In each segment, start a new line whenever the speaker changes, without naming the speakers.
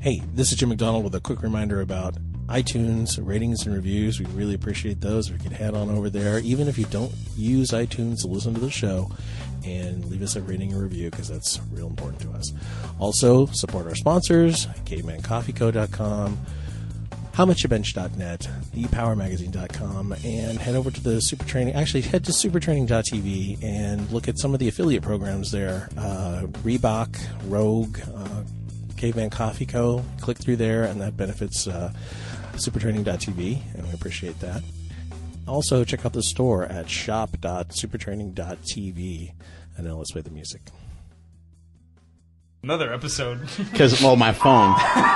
Hey, this is Jim McDonald with a quick reminder about iTunes ratings and reviews. We really appreciate those. If you could head on over there, even if you don't use iTunes to listen to the show, and leave us a rating and review, because that's real important to us. Also, support our sponsors, cavemancoffeeco.com, howmuchyabench.net, thepowermagazine.com, and head over to the Super Training. Actually, head to supertraining.tv and look at some of the affiliate programs there. Reebok, Rogue, Caveman Coffee Co. Click through there, and that benefits supertraining.tv, and we appreciate that. Also, check out the store at shop.supertraining.tv. And now let's play the music.
Another episode.
Because, well, my phone.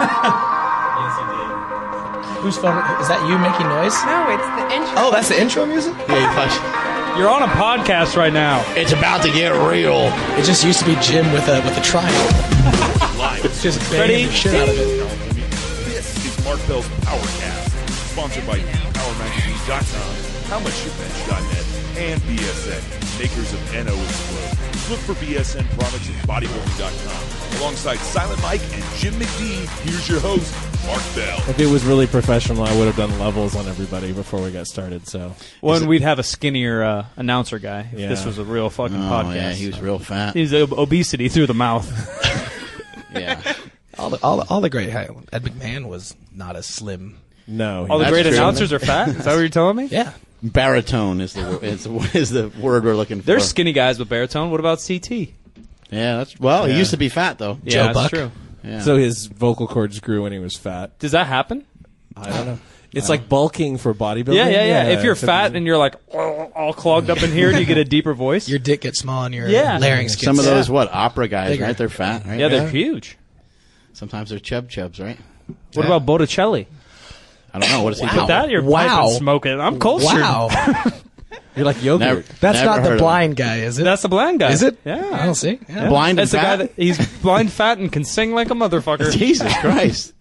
Yes, you did.
Whose phone? Is that you making noise?
No, it's the intro.
Oh, that's the intro music?
Yeah,
You're on a podcast right now.
it's about to get real.
It just used to be Jim with a triangle. It's just banging the shit out of it.
This is Mark Bell's PowerCast, sponsored by PowerMagazine.com, HowMuchYouBench.net, and BSN, makers of NO Explode. Look for BSN products at Bodybuilding.com. Alongside Silent Mike and Jim McD, here's your host, Mark Bell.
If it was really professional, I would have done levels on everybody before we got started. So,
Well, we'd have a skinnier announcer guy if
Yeah.
this was a real fucking
Oh,
podcast.
yeah, he was real fat.
He's obesity through the mouth.
Yeah.
All the great. Ed McMahon was not as slim.
no.
All the
That's
great
true.
announcers are fat? Is that what you're telling me?
Yeah.
Baritone is the word we're looking for.
There's skinny guys with baritone. What about CT?
Yeah, he used to be fat, though.
Yeah,
Joe
that's
Buck.
true.
Yeah.
So his vocal cords grew when he was fat.
Does that happen?
I don't know. It's like bulking for bodybuilding.
Yeah. If you're
except
fat and you're like all clogged up in here, do you get a deeper voice?
Your dick gets small and your
Yeah.
larynx gets...
Some of those, opera guys,
Bigger.
right? They're fat, right?
yeah, they're huge.
Sometimes they're chubs, right?
What about Botticelli?
I don't know. What is he
Wow.
called?
Put that in your pipe
Wow.
and smoke it. I'm cultured.
Wow.
you're like yogurt.
Never-
That's
never
not
heard
the
of him.
blind guy, is it?
That's the blind guy.
Is it?
Yeah.
I don't see. Yeah.
Blind and
That's the guy
fat?
that he's blind, fat, and can sing like a motherfucker.
Jesus Christ.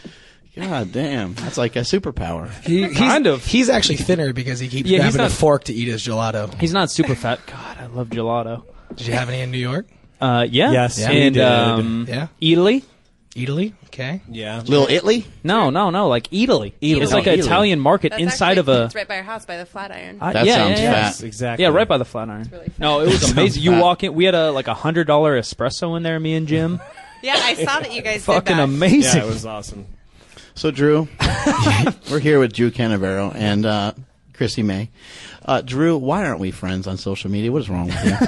God damn. That's like a superpower.
Kind of.
He's actually thinner because he keeps
Yeah, he's
grabbing
not-
a fork to eat his gelato.
He's not super fat. God, I love gelato.
Did you have any in New York?
Yeah.
Yes,
Yeah.
we
And
did.
Yeah.
Italy?
Italy? Okay.
Yeah.
Little Italy?
No, like Italy.
Italy.
It's like
Oh,
an
Italy.
Italian market
That's
inside
actually,
of a.
It's right by your house, by the Flatiron.
That
yeah,
sounds
yeah,
fat.
Yes, exactly.
Yeah, right by the Flatiron.
really fat.
No, it was amazing. You
fat.
walk in. We had like $100 espresso in there. Me and Jim.
Yeah, I saw that you guys
Fucking
did that.
amazing.
Yeah, it was awesome.
So, Drew, we're here with Drew Canavero and Chrissy May. Drew, why aren't we friends on social media? What is wrong with you?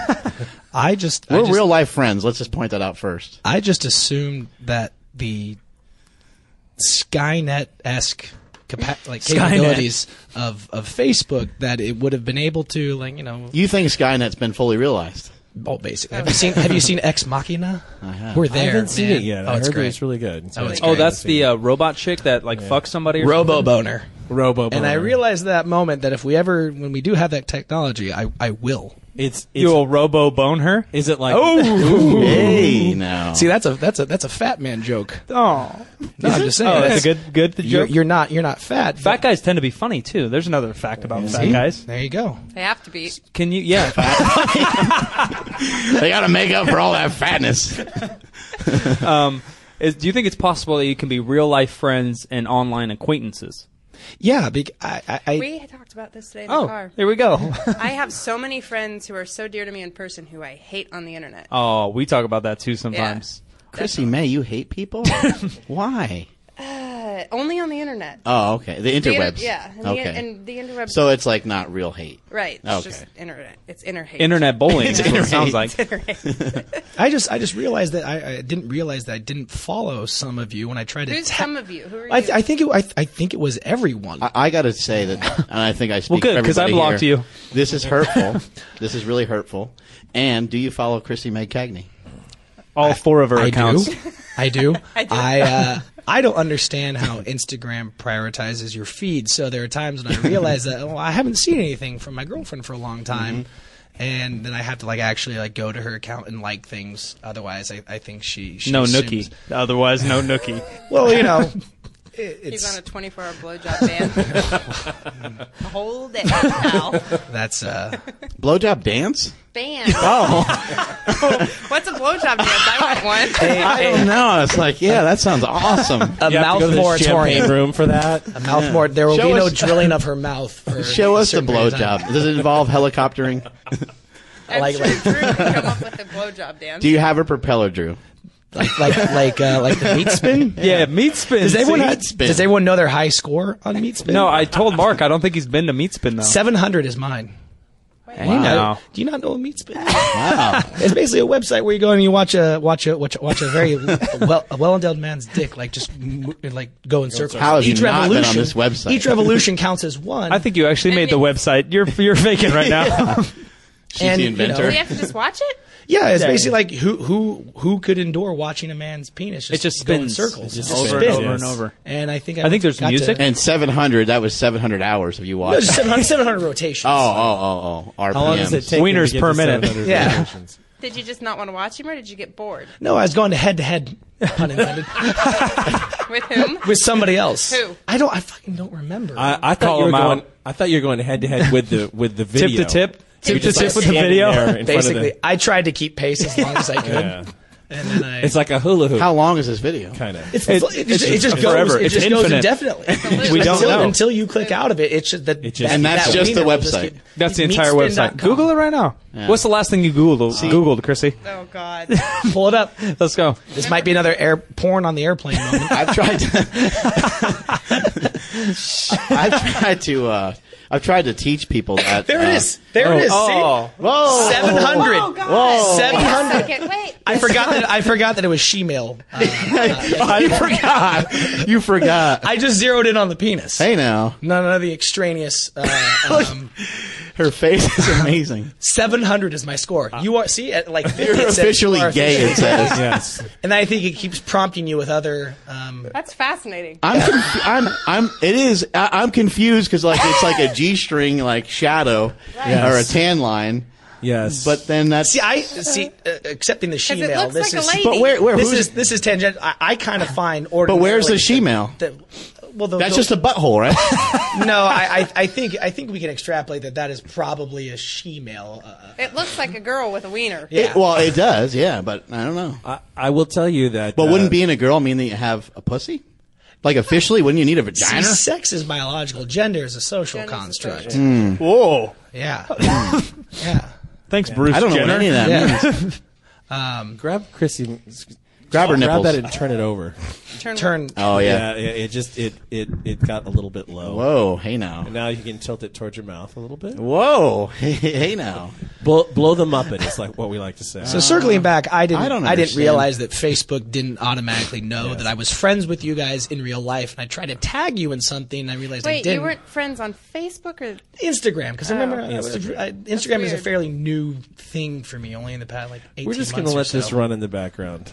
We're real life friends. Let's just point that out first.
I just assumed that the Skynet-esque capabilities of Facebook, that it would have been able to,
You think Skynet's been fully realized?
well, basically. Have you seen Ex Machina?
I have.
We're there.
I haven't seen
man.
it yet.
Oh,
I
it's
heard
great.
it's really good.
Oh, it's
Oh,
great.
that's the robot chick that fucks somebody. Or
Robo
something?
Boner.
Robo.
And I realized that moment that when we do have that technology, I will.
It's
You will robo bone her.
is it like
Hey, now.
See, that's a fat man joke.
Oh,
No, I'm just saying.
oh, that's a good joke.
You're not fat.
Fat guys tend to be funny too. There's another fact about fat
See?
guys.
There you go.
They have to be.
Can you? Yeah.
They got to make up for all that fatness.
Do you think it's possible that you can be real life friends and online acquaintances?
Yeah,
We talked about this today in the car.
Here we go.
I have so many friends who are so dear to me in person who I hate on the internet.
Oh, we talk about that too sometimes.
Chrissy May, you hate people? Why?
Only on the internet.
Oh, okay. The interwebs.
Yeah. And
Okay.
and the interwebs.
So it's like not real hate.
right. It's
Okay.
just internet. It's inner hate.
Internet bullying.
It's
is what it sounds
internet.
like.
I just realized that I didn't realize that I didn't follow some of you when I tried to.
Who's some of you? Who are you?
I think it was everyone.
I got to say that, and I think I speak
Well, good,
for
'cause I
everybody
blocked
here.
you.
This is hurtful. This is really hurtful. And do you follow Chrissy May Cagney?
All four of her
I
accounts.
do. I do.
I do.
I don't understand how Instagram prioritizes your feed. So there are times when I realize that I haven't seen anything from my girlfriend for a long time, and then I have to actually go to her account and like things. Otherwise, I think she
No
assumes-
nookie. Otherwise, no nookie.
Well,
He's on a 24-hour blowjob ban. Hold it now.
that's
Blowjob dance?
band. What's a blowjob dance? I want one.
I don't know. It's like, yeah, that sounds awesome.
A
You have
mouth
to go to the champagne
moratorium.
room for that.
A mouth more. There will
Show
be no
us-
drilling of her mouth. For
Show
a
us the
certain period of time.
blowjob. Does it involve helicoptering?
I'm
like-
sure Drew can come up with a blowjob dance.
Do you have a propeller, Drew?
like the meat spin.
Yeah, meat spin.
Does everyone
spin.
does everyone know their high score on meat spin?
No, I told Mark I don't think he's been to meat spin though.
700 is mine.
Wow.
Do you not know what meat spin?
Wow.
It's basically a website where you go and you watch a very well-endowed man's dick like go in circles.
How have you not been on this website?
Each revolution counts as one.
I think you actually made the website. You're faking right now.
She's
And,
the
you know,
inventor.
Do we have to just watch it?
yeah, it's
Yeah.
basically like who could endure watching a man's penis
It just
go in
spins.
circles,
It just
over
spins,
and over
yes.
and over.
And I think
there's
got
music?
And 700, that was 700 hours if you
No,
watched.
just 700 rotations.
Oh. RPMs.
How long does it take?
Wieners
you to get
per
to
minute.
700
Yeah.
revolutions?
Did you just not want to watch him, or did you get bored?
No, I was going to head, pun intended,
With whom?
with somebody else.
Who?
I fucking don't remember.
I thought
Call
you were
him out.
going. I thought you were going head to head with the video.
Tip to tip.
You
Tip to
just,
tip
like,
with the
standing
video.
there in front of
Basically,
the-
I tried to keep pace as long as I could,
Yeah.
and then I.
It's like a hula hoop.
How long is this video?
kind of.
it just goes.
forever.
It
It's
just goes
infinite.
indefinitely.
We don't know.
Until you click out of it. It's just that.
just-
And that's
that
just the
wiener will
website.
get-
That's the entire
meatspin.com.
website. Google it right now.
Yeah.
What's the last thing you Googled, Chrissy?
Oh God.
Pull it up.
Let's go.
This might be another porn on the airplane moment.
I've tried to. I've tried to teach people that.
There it is. There it is.
Oh.
Whoa.
See? 700.
Oh God.
Seven
Wait a
hundred.
second, wait.
I forgot that it was she-male.
You forgot.
I just zeroed in on the penis.
Hey now,
None of the extraneous.
her face is amazing.
700 is my score. You are at like 50
You're
it says
officially
you are
gay. It says.
Yes.
and I think it keeps prompting you with other.
That's fascinating.
I'm confused because like it's like a G-string like shadow or a tan line,
Yes.
but then that's.
Accepting the
'Cause
she-male.
it looks
This
like
is.
a lady.
But where?
This is tangent. I kind of find ordinarily.
But where's the she-male?
That's
That's just a butthole, right?
No, I think we can extrapolate that is probably a she-male.
It looks like a girl with a wiener.
Yeah.
It does, yeah, but I don't know.
I will tell you that.
But wouldn't being a girl mean that you have a pussy? Like officially, wouldn't you need a
See,
vagina?
sex is biological. Gender is a social
Gender's a
construct.
social-
Whoa.
Yeah. Yeah.
Thanks, Bruce
I don't know
Jenner.
what any of that means.
grab Chrissy,
Grab her
grab
nipples.
that and turn it over.
Turn.
Oh yeah.
It just it got a little bit low.
Whoa, hey now.
And now you can tilt it towards your mouth a little bit.
Whoa, hey now.
Blow the Muppet is like what we like to say.
So circling back, I didn't
understand.
realize that Facebook didn't automatically know that I was friends with you guys in real life, and I tried to tag you in something, and I realized I
Wait,
didn't.
you weren't friends on Facebook or?
Instagram, because I remember
Instagram.
Instagram is a
weird.
fairly new thing for me, only in the past 18
We're just
going
gonna
to
let this run in the background.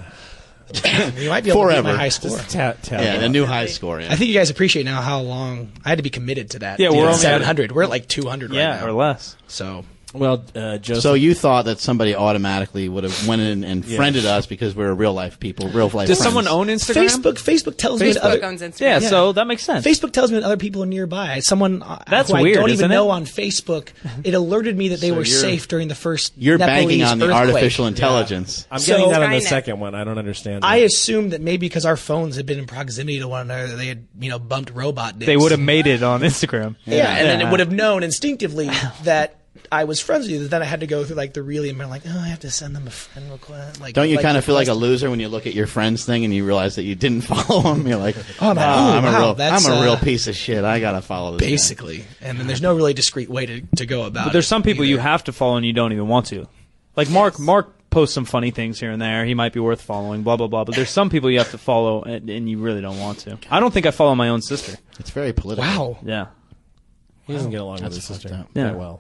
You might be able to beat
Forever.
my high score.
Just tap.
Yeah, the new high score. Yeah.
I think you guys appreciate now how long I had to be committed to that.
Yeah, we're
Dude,
only at-
700. We're at like 200 right
Yeah,
now.
or less.
So
Well, Joseph.
So you thought that somebody automatically would have went in and friended us because we're real life people, real life.
Does
friends.
someone own Instagram?
Facebook tells me that
Facebook
other,
owns Instagram.
Yeah,
Yeah.
so that makes sense.
Facebook tells me that other people are nearby. Someone
That's
who I
weird,
don't
isn't
even
it?
know on Facebook, it alerted me that they
So
were
you're-
safe during the first
You're banking
Nepalese
on the
earthquake.
artificial intelligence.
I'm
So-
getting that on the
Skynet.
second one. I don't understand.
I
that.
assumed that maybe because our phones had been in proximity to one another, they had bumped robot dicks.
They would have made it on Instagram.
Yeah, and then
Yeah.
it would have known instinctively that I was friends with you. Then I had to go through like the really and like, oh, I have to send them a friend request. Like,
Don't you kind of feel like a
request-
loser when you look at your friends thing and you realize that you didn't follow them? You're like,
Oh, man.
I'm
Wow,
a
that's,
real piece of shit. I gotta follow this. guy."
basically, and then there's no really discreet way to go about it.
But there's some people you
either.
have to follow and you don't even want to. Like Mark posts some funny things here and there. He might be worth following, blah, blah, blah. But there's some people you have to follow and you really don't want to. I don't think I follow my own sister.
It's very political.
Wow.
Yeah.
He doesn't get along with his
That's
sister
fucked up.
Yeah.
that well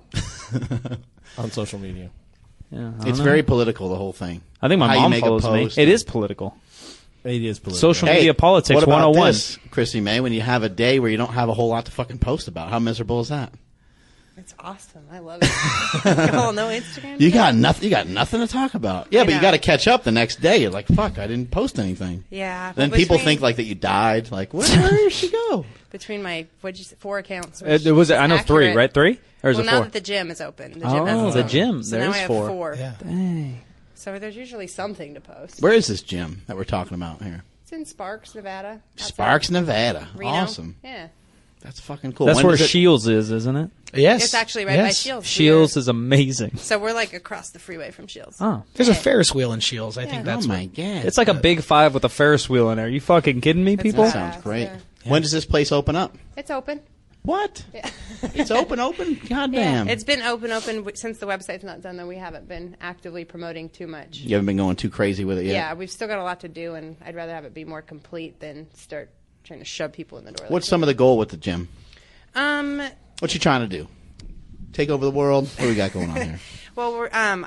on social media.
Yeah, I don't
It's
know.
very political, the whole thing.
I think my
how you
mom
make a
follows me.
post
It
and-
is political.
It is political.
Social media politics
what about
101.
this, Chrissy May, when you have a day where you don't have a whole lot to fucking post about? How miserable is that?
It's awesome. I love it. Oh, no Instagram?
You got nothing. You got nothing to talk about. Yeah, but you got to catch up the next day. You're like, fuck, I didn't post anything.
Yeah.
Then people think like that you died. Like, where did she go?
Between my 4 accounts.
It was I know accurate. 3, right? 3? Or is it 4?
Now that the gym is open. The gym
has the gym.
So
there's
now I have 4.
Yeah.
Dang.
So there's usually something to post.
Where is this gym that we're talking about here?
It's in Sparks, Nevada.
Sparks, Nevada.
Reno.
Awesome.
Yeah.
That's fucking cool.
That's
when
where Shields is, isn't it?
Yes.
It's actually right by Shields.
Shields is amazing.
So we're like across the freeway from Shields.
Oh.
There's a Ferris wheel in Shields. I think
Yeah.
that's
Oh my god.
It's like a big 5 with a Ferris wheel in there. Are you fucking kidding me, people?
That sounds great.
Yeah.
When does this place open up?
It's open.
What?
Yeah.
It's open? Goddamn.
It's been open since the website's not done, though. We haven't been actively promoting too much.
You haven't been going too crazy with it yet?
Yeah, we've still got a lot to do, and I'd rather have it be more complete than start trying to shove people in the door.
What's some of the goal with the gym?
What
you trying to do? Take over the world? What do we got going on here?
Well, I'm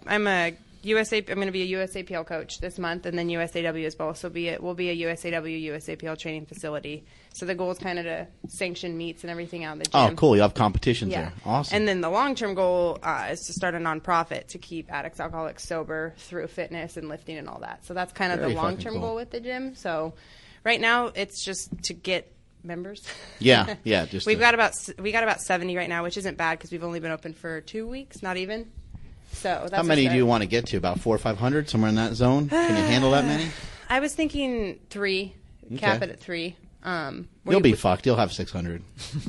a USA. I'm going to be a USAPL coach this month, and then USAW as well. So we'll be a USAW USAPL training facility. So the goal is kind of to sanction meets and everything out in the gym.
Oh, cool! You have competitions
Yeah.
there. Awesome.
And then the long-term goal is to start a nonprofit to keep addicts, alcoholics sober through fitness and lifting and all that. So that's kind of
Very
the long-term
fucking cool.
goal with the gym. So right now it's just to get members.
Yeah. Just
we got about 70 right now, which isn't bad because we've only been open for 2 weeks, not even. So that's
how many do you want to get to? About 400 or 500, somewhere in that zone. Can you handle that many?
I was thinking 3. Cap it at 3.
You'll be fucked. You'll have 600.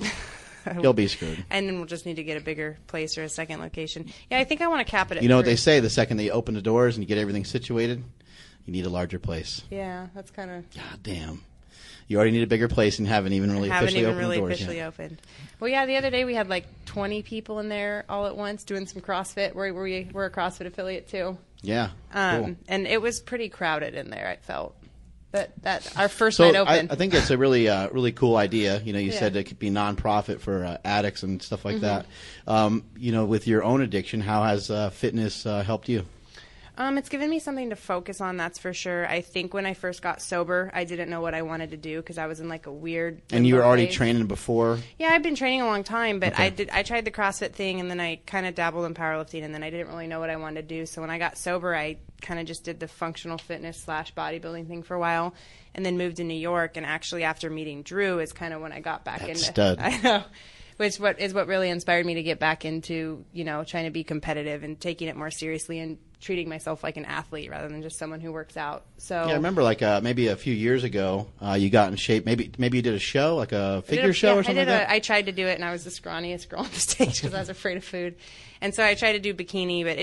You'll be screwed.
And then we'll just need to get a bigger place or a second location. Yeah, I think I want to cap it at
You know
3.
what they say? The second they open the doors and you get everything situated, you need a larger place.
Yeah, that's kind of...
God damn. You already need a bigger place and haven't even really officially opened the doors yet.
Opened. Well, yeah, the other day we had like 20 people in there all at once doing some CrossFit. We're a CrossFit affiliate too.
Yeah. Cool.
And it was pretty crowded in there, I felt. That our first night open.
I think it's a really really cool idea. You know, you
Yeah.
said it could be nonprofit for addicts and stuff like that. You know, with your own addiction, how has fitness helped you?
It's given me something to focus on, that's for sure. I think when I first got sober, I didn't know what I wanted to do because I was in like a weird...
And you were already
phase.
training before?
Yeah, I've been training a long time, but
Okay.
I tried the CrossFit thing, and then I kind of dabbled in powerlifting, and then I didn't really know what I wanted to do. So when I got sober, I kind of just did the functional fitness / bodybuilding thing for a while, and then moved to New York. And actually, after meeting Drew, is kind of when I got back into...
stud.
I know. Which is what really inspired me to get back into, trying to be competitive and taking it more seriously and treating myself like an athlete rather than just someone who works out. So
Yeah, I remember like maybe a few years ago, you got in shape. Maybe you did a show, like a figure show or something like that?
I tried to do it, and I was the scrawniest girl on the stage because I was afraid of food. And so I tried to do bikini, but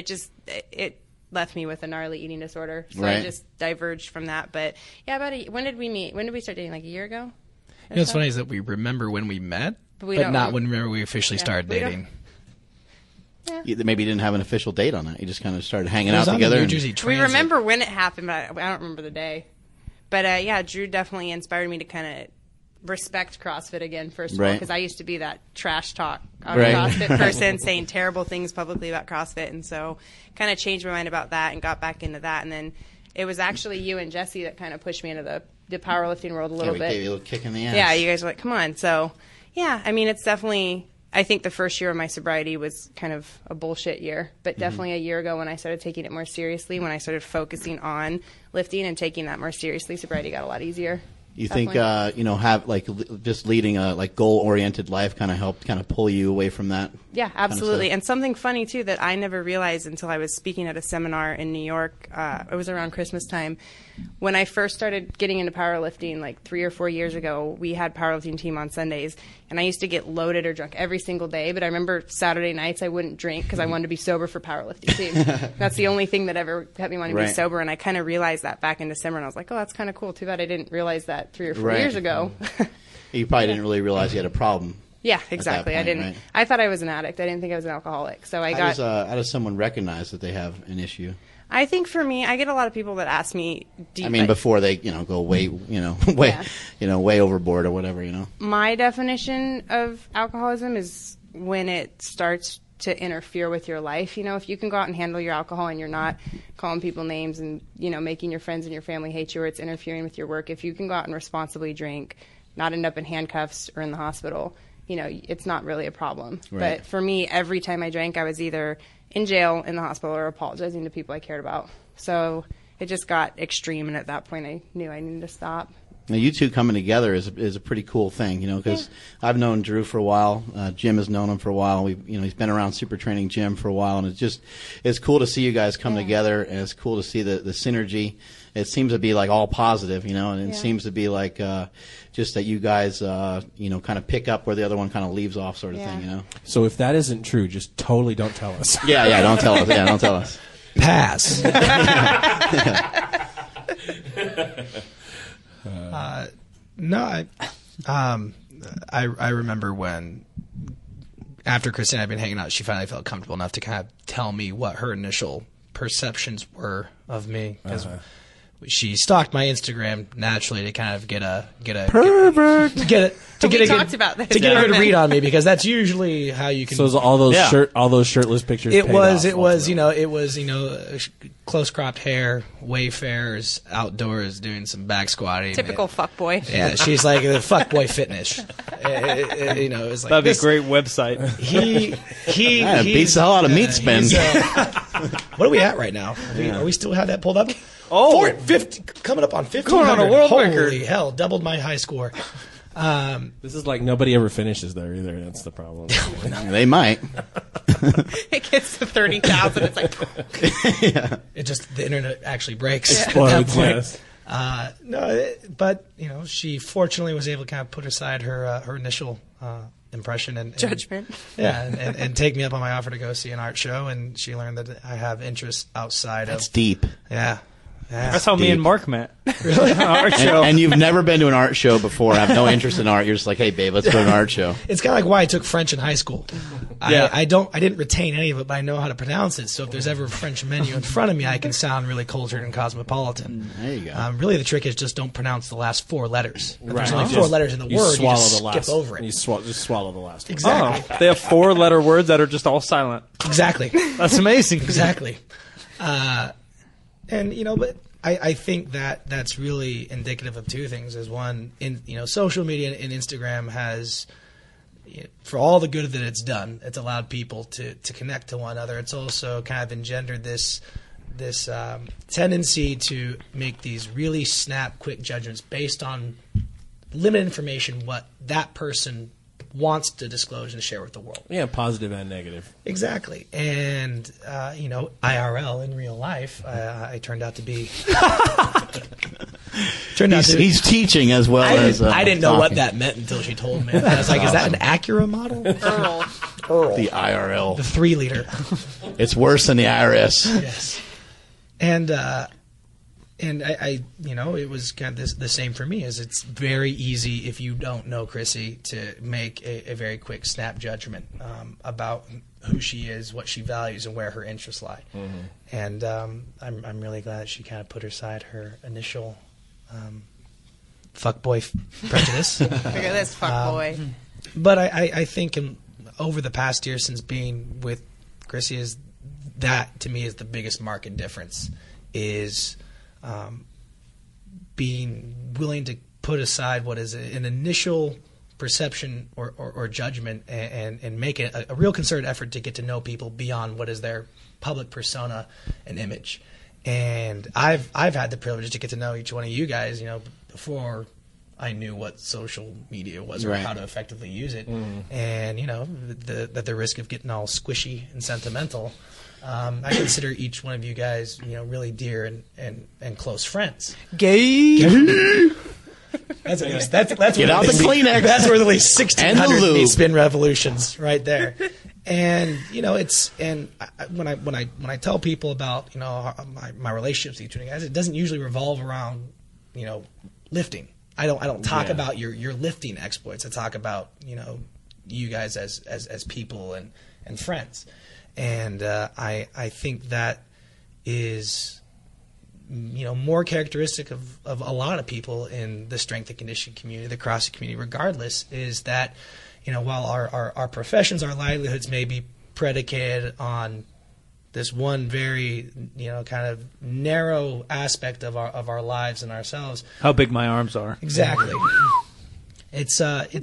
it left me with a gnarly eating disorder. So I
Right.
just diverged from that. But yeah, when did we meet? When did we start dating? Like a year ago?
You know what's funny is that we remember when we met,
But we
but
don't
not
remember-
when we officially started
we don't-
dating.
Maybe you didn't have an official date on that. You just kind of started hanging
It was
out
on the
together.
New
and-
Jersey
We
Transit.
remember when it happened, but I don't remember the day. But yeah, Drew definitely inspired me to kind of respect CrossFit again, first of all,
Right.
because I used to be that trash talk on
Right.
CrossFit person saying terrible things publicly about CrossFit. And so kind of changed my mind about that and got back into that. And then it was actually you and Jesse that kind of pushed me into the powerlifting world a
Yeah,
little
we
bit.
gave you a little kick in the ass.
Yeah, you guys were like, come on. So, yeah, I mean, it's definitely, I think the first year of my sobriety was kind of a bullshit year, but definitely a year ago when I started taking it more seriously, when I started focusing on lifting and taking that more seriously, sobriety got a lot easier.
You think
Definitely.
have like just leading a like goal oriented life kind of helped kind of pull you away from that?
Yeah, absolutely.
stuff.
And something funny, too, that I never realized until I was speaking at a seminar in New York. It was around Christmas time. When I first started getting into powerlifting, like 3 or 4 years ago, we had powerlifting team on Sundays. And I used to get loaded or drunk every single day. But I remember Saturday nights I wouldn't drink because I wanted to be sober for powerlifting team. That's the only thing that ever kept me wanting to be
Right.
sober. And I kind of realized that back in December. And I was like, oh, that's kind of cool. Too bad I didn't realize that 3 or 4
Right.
years ago.
You probably didn't really realize you had a problem.
Yeah, exactly.
point,
I didn't.
right?
I thought I was an addict. I didn't think I was an alcoholic. So I
How
got...
does someone recognize that they have an issue?
I think for me, I get a lot of people that ask me,
I mean, before they go way way overboard or whatever.
my definition of alcoholism is when it starts to interfere with your life. If you can go out and handle your alcohol and you're not calling people names and, making your friends and your family hate you or it's interfering with your work, if you can go out and responsibly drink, not end up in handcuffs or in the hospital, it's not really a problem.
Right.
But for me, every time I drank, I was either in jail, in the hospital, or apologizing to people I cared about. So it just got extreme, and at that point I knew I needed to stop.
Now, you two coming together is a pretty cool thing, because I've known Drew for a while. Jim has known him for a while. He's been around Super Training Gym for a while, and it's cool to see you guys come together, and it's cool to see the synergy. It seems to be like all positive, and it seems to be like just that you guys, kind of pick up where the other one kind of leaves off, sort of thing,
So if that isn't true, just totally don't tell us.
Yeah, don't tell us. Yeah, don't tell us.
Pass. No, I remember when, after Christine and I had been hanging out, she finally felt comfortable enough to kind of tell me what her initial perceptions were of me, because she stalked my Instagram naturally to kind of get a
Pervert.
We talked about this.
To get a good read on me, because that's usually how you can.
So all those shirtless pictures.
It was close cropped hair, Wayfarers outdoors doing some back squatting.
Typical fuckboy.
Yeah, she's like the fuckboy fitness. It was like
that'd be a great website.
He
beats the hell out of meat spin.
What are we at right now? Are we still have that pulled up?
Oh,
50, coming up on 1500.
Going on a world
Holy
record.
hell, doubled my high score.
This is like nobody ever finishes there either. That's the problem.
They might.
It gets to 30,000. It's like
The internet actually breaks.
Explodes, yes.
But she fortunately was able to kind of put aside her initial impression and
judgment.
And take me up on my offer to go see an art show, and she learned that I have interests outside
That's
of.
deep.
Yeah.
That's how me
deep.
and Mark met. Really? Art show.
And you've never been to an art show before. Have no interest in art. You're just like, hey, babe, let's go to an art show.
It's kind of like why I took French in high school.
Yeah.
I didn't retain any of it, but I know how to pronounce it. So if there's ever a French menu in front of me, I can sound really cultured and cosmopolitan.
There you go.
Really, the trick is just don't pronounce the last 4 letters. If there's
Right.
only 4 letters in the
You
word,
swallow
you just
the last.
skip over it.
You just swallow the last.
Exactly.
Oh, they have 4-letter words that are just all silent.
Exactly.
That's amazing.
Exactly. But I think that's really indicative of 2 things. Is one, social media and Instagram has, for all the good that it's done, it's allowed people to connect to one another. It's also kind of engendered this tendency to make these really snap, quick judgments based on limited information, what that person wants to disclose and share with the world.
Yeah, positive and negative.
Exactly. And, IRL, in real life, I turned out to be...
He's teaching as well as
I didn't know
talking.
what that meant until she told me. I was like, is that an Acura model?
Earl.
The IRL.
The 3-liter.
It's worse than the IRS.
Yes. And I it was kind of the same for me. Is it's very easy if you don't know Chrissy to make a very quick snap judgment about who she is, what she values, and where her interests lie. Mm-hmm. And I'm really glad that she kind of put aside her initial fuckboy prejudice.
Look at this fuckboy.
But I think over the past year since being with Chrissy, is that to me is the biggest marked difference. Is being willing to put aside what is an initial perception or judgment and make it a real concerted effort to get to know people beyond what is their public persona and image. And I've had the privilege to get to know each one of you guys, before I knew what social media was or how to effectively use it. And, at the risk of getting all squishy and sentimental, I consider each one of you guys, really dear and close friends.
Gay.
That's
Get
where
out the Kleenex.
That's where at least 1,600
And the lube.
meat spin revolutions right there. And when I tell people about my relationships with each one of you guys, it doesn't usually revolve around lifting. I don't talk about your lifting exploits. I talk about you guys as people and friends. And I think that is more characteristic of a lot of people in the strength and conditioning community, the CrossFit community, regardless, is that while our professions, our livelihoods may be predicated on this one very kind of narrow aspect of our lives and ourselves.
How big my arms are.
Exactly. It's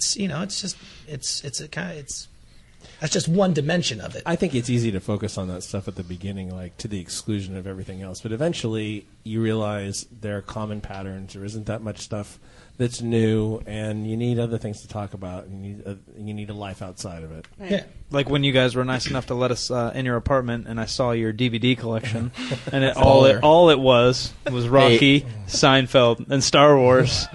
that's just one dimension of it.
I think it's easy to focus on that stuff at the beginning, like to the exclusion of everything else. But eventually, you realize there are common patterns. There isn't that much stuff that's new, and you need other things to talk about. And you need a life outside of it.
Right.
Yeah.
Like when you guys were nice enough to let us in your apartment, and I saw your DVD collection, and all it was Rocky, Seinfeld, and Star Wars.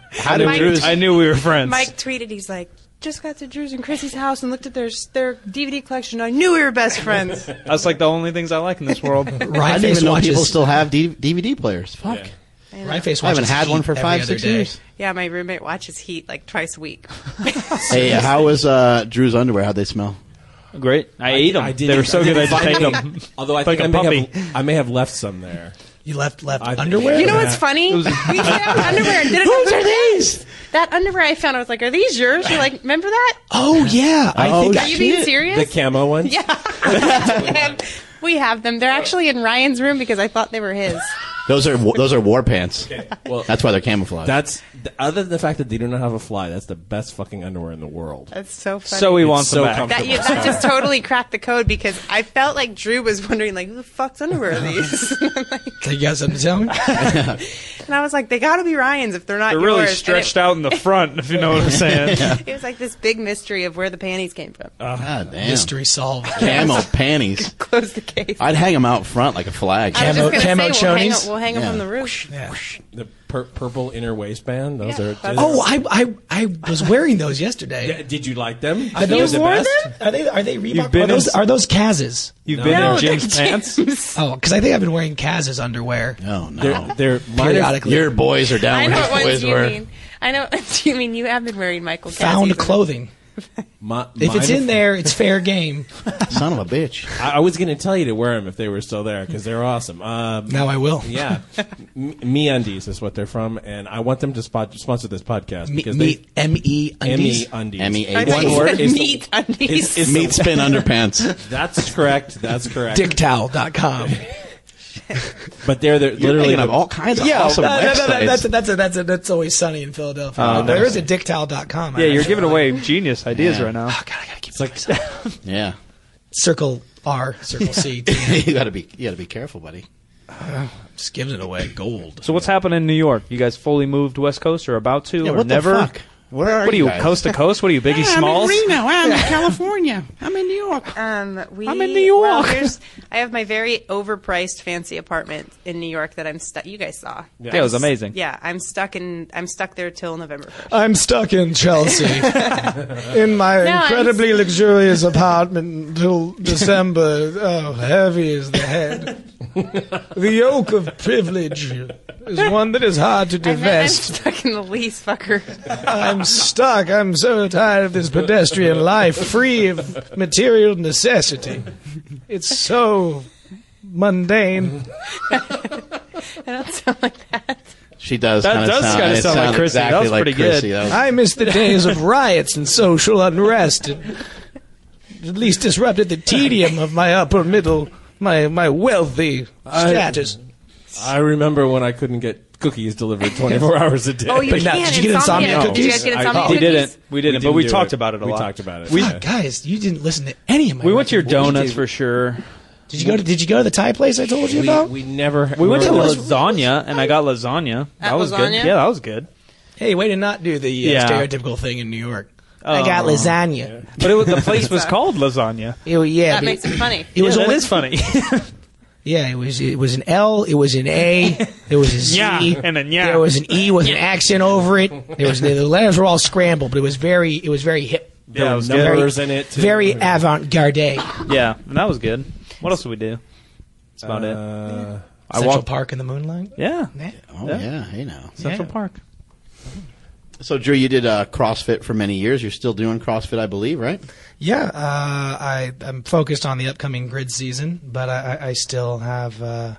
I knew we were friends.
Mike tweeted, he's like, just got to Drew's and Chrissy's house and looked at their DVD collection. I knew we were best friends.
That's like the only things I like in this world.
I didn't even know people still have DVD players. Fuck.
Yeah.
I
haven't had one for 5-6 years.
Yeah, my roommate watches Heat like twice a week.
Hey, how was Drew's underwear? How'd they smell?
Great. I ate them. They were so good I just ate them.
Although I
Like
think
a
I may have left some there.
You left underwear?
You know what's funny? We found underwear. Whose are these? That underwear I found, I was like, are these yours? You're like, remember that?
Oh, yeah.
Are you being serious?
The camo ones?
Yeah. We have them. They're actually in Ryan's room because I thought they were his.
Those are war pants.
Okay. Well,
that's why they're camouflage.
Other than the fact that they do not have a fly, that's the best fucking underwear in the world.
That's so funny.
So he wants
so
them back.
That just totally cracked the code because I felt like Drew was wondering, like, who the fuck's underwear are these?
So you got something to tell me?
And I was like, they got to be Ryan's if they're not
They're
yours.
really stretched out in the front, if you know what I'm saying.
It was like this big mystery of where the panties came from.
God damn.
Mystery solved.
Camo panties.
Close the case.
I'd hang them out front like a flag.
I was just gonna
camo
say,
chonies?
we'll hang them from the roof.
Yeah.
The purple inner waistband. Those
Yeah.
are.
Oh, I was wearing those yesterday.
Yeah, did you like them?
Are those
the best?
Are they Reebok?
You've been
Are those Kaz's?
You've been in Jim's pants?
Oh, because I think I've been wearing Kaz's underwear.
Oh, no.
They're
Periodically.
Your boys are down
I
where
know
his
what ones
boys
you
were.
mean. I know what you mean. You have been wearing Michael
Found
Cassie's.
clothing. If it's in there, it's fair game.
Son of a bitch.
I was going to tell you to wear them if they were still there because they're awesome.
Now I will.
Yeah, MeUndies is what they're from, and I want them to sponsor this podcast because
M-E undies.
MeUndies.
M-E-A.
I thought
One
you
word
said
is
meat undies.
Meat spin underpants.
That's correct. That's correct.
Dicktowel.com.
But they're literally
Have all kinds of
Yeah,
awesome websites.
that's always sunny in Philadelphia. There is a dicktowel.com.
Yeah, you're giving away genius ideas right now.
Oh, God, I gotta keep
It's like
Yeah.
Circle R, Circle C.
you gotta be careful, buddy.
Just giving it away. Gold.
So what's happening in New York? You guys fully moved West Coast or about to or
what
never?
the fuck? Where are
What are you,
guys?
coast to coast? What are you, Biggie Smalls?
I'm in California. I'm in New York.
I'm
in New York.
I have my very overpriced fancy apartment in New York that I'm stuck. You guys saw.
Yeah, it was amazing.
Yeah, I'm stuck there till November 1st.
I'm stuck in Chelsea in my
No,
incredibly luxurious apartment until December. Oh, heavy is the head. The yoke of privilege is one that is hard to
I'm
divest.
stuck in the lease, fucker.
I'm stuck. I'm so tired of this pedestrian life, free of material necessity. It's so mundane.
I don't sound like that.
She does.
That
kinda
does
sound,
kinda
it
sound like
sounds
Chrissy. That
Exactly
was
like
pretty
Chrissy.
good.
That was-
I miss the days of riots and social unrest. It at least disrupted the tedium of my upper middle, my wealthy status.
I remember when I couldn't get cookies delivered 24 hours a day.
Oh, you
But now-
can't.
did you get insomnia
Did you
cookies?
guys get
I-
insomnia
We
cookies?
didn't, but we
do
talked about it a lot.
We talked about it.
God, guys, you didn't listen to any of my.
We went to your
recommendations.
donuts for sure.
Did you go to the Thai place I told you about?
We never.
We went to
never-
lasagna, and I got lasagna. That was good.
lasagna?
Yeah, that was good.
Hey, way to not do the
Yeah.
stereotypical thing in New York. I got lasagna.
But the place was called lasagna.
Yeah,
That
but
makes it funny.
it was
that
only-
is funny.
Yeah, it was an L, it was an A, there was a Z,
Yeah, and a nya.
there was an E with an accent over it. The letters were all scrambled, but it was very hip,
There
Yeah, it
were
was good.
numbers in it. Too.
very avant-garde.
Yeah, and that was good. What else did we do? That's about it.
I
Central
walked.
Park in the moonlight.
Yeah,
Oh yeah, hey now.
Central
Yeah.
Park.
So Drew, you did CrossFit for many years. You're still doing CrossFit, I believe, right?
Yeah, I'm focused on the upcoming grid season, but I still have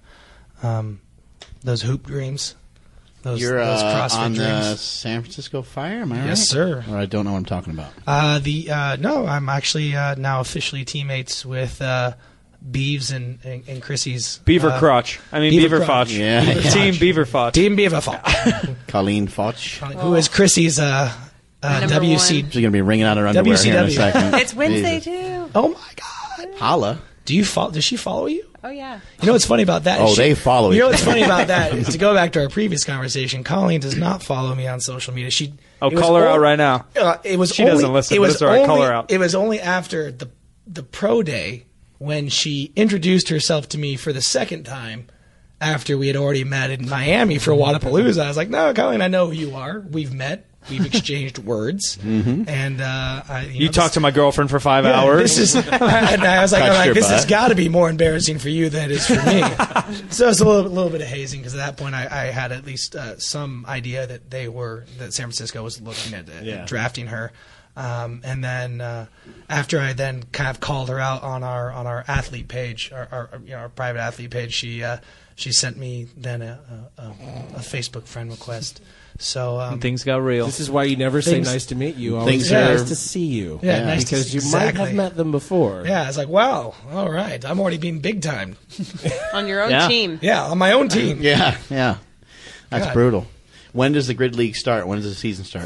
those hoop dreams. Those CrossFit
on the
dreams.
San Francisco Fire, am I right?
Yes, sir.
Or I don't know what I'm talking about.
No, I'm actually now officially teammates with Beeves and Chrissy's
Beaver Crotch. I mean
Beaver
Beaver
Crotch.
Fotch.
Yeah.
Team Beaver Fotch.
Team Beaverfall,
Colleen Foch.
who is Chrissy's WC.
She's going to be wringing out her underwear here in a second.
It's Wednesday, too.
Oh, my God.
Holla.
Does she follow you?
Oh, yeah.
You know what's funny about that?
They follow you.
You know what's funny about that? Is to go back to our previous conversation, Colleen does not follow me on social media.
Call her out right now.
She
doesn't listen, but it's all right. Call her out.
It was only after the pro day when she introduced herself to me for the second time after we had already met in Miami for Wadapalooza. I was like, no, Colleen, I know who you are. We've met. We've exchanged words, and
you talked to my girlfriend for 5 hours.
And I was like, this has got to be more embarrassing for you than it is for me. So it's a little bit of hazing because at that point I had at least some idea that that San Francisco was looking at drafting her, and then after I then kind of called her out on our athlete page, our private athlete page, she sent me then a Facebook friend request. So
things got real.
This is why you never say nice to meet you. Always nice to see you.
Yeah, nice
because you might have met them before.
Yeah, I was like, wow, all right. I'm already being big time.
On your own team.
Yeah, on my own team.
Yeah. That's brutal. When does the Grid League start? When does the season start?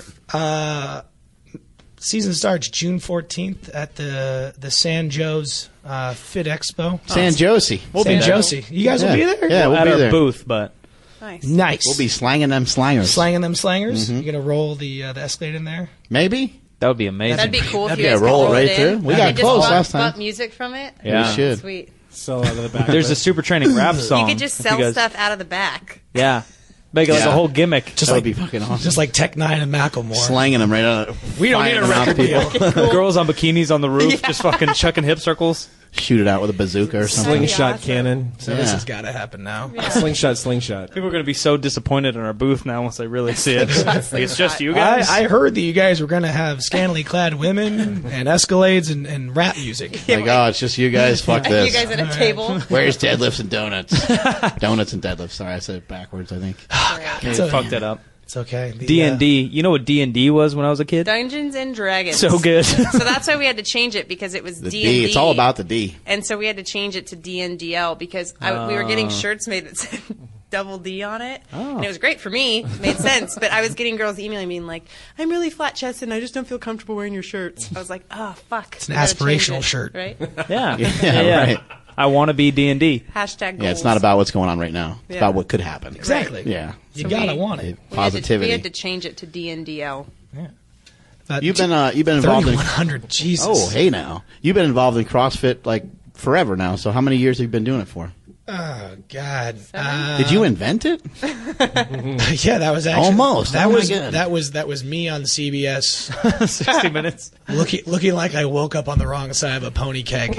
Season starts June 14th at the San Joe's Fit Expo.
San Josie.
San Josie. You guys will be there?
Yeah, we'll
at
be
our
there.
booth, but...
Nice.
We'll be slanging them slangers.
Slanging them slangers? You going to roll the Escalade in there?
Maybe.
That would be amazing.
That'd be cool if you
That'd
guys
roll
could
right
it
through.
in.
We got close last time.
Bump music from it?
Yeah.
We should.
Sweet.
So out of the back.
There's a Super Training rap song.
You could just sell stuff out of the back.
Yeah. Make it like a whole gimmick.
That would be fucking awesome.
Just like Tech 9 and Macklemore.
Slanging them right out.
We don't need a record deal.
Girls on bikinis on the roof just fucking chucking hip circles.
Shoot it out with a bazooka or something.
Slingshot
awesome.
cannon.
So this has got to happen now.
Yeah.
Slingshot.
People are going to be so disappointed in our booth now once they really see it. Like, it's just you guys?
I heard that you guys were going to have scantily clad women and Escalades and rap music.
My God, it's just you guys. Fuck this.
You guys at a table.
Where's deadlifts and donuts? Donuts and deadlifts. Sorry, I said it backwards, I think.
I fucked it up.
It's okay.
D&D. You know what D&D was when I was a kid?
Dungeons and Dragons.
So good.
So that's why we had to change it because it was
The
D&D.
D. It's all about the D.
And so we had to change it to DNDL because we were getting shirts made that said double D on it. And it was great for me. It made sense. But I was getting girls emailing me like, I'm really flat-chested and I just don't feel comfortable wearing your shirts. I was like, oh, fuck.
It's an aspirational shirt.
Right?
Yeah.
Right.
I want to be D&D.
Hashtag goals.
Yeah, it's not about what's going on right now. It's about what could happen.
Exactly.
Yeah.
You got to want it.
Positivity.
We had to change it to DNDL.
You've been involved in
3,100. Jesus.
Oh, hey now. You've been involved in CrossFit like forever now. So how many years have you been doing it for?
Oh God.
Did you invent it?
Yeah, that was actually
almost.
That
was
that was me on CBS
60 minutes.
looking like I woke up on the wrong side of a pony keg.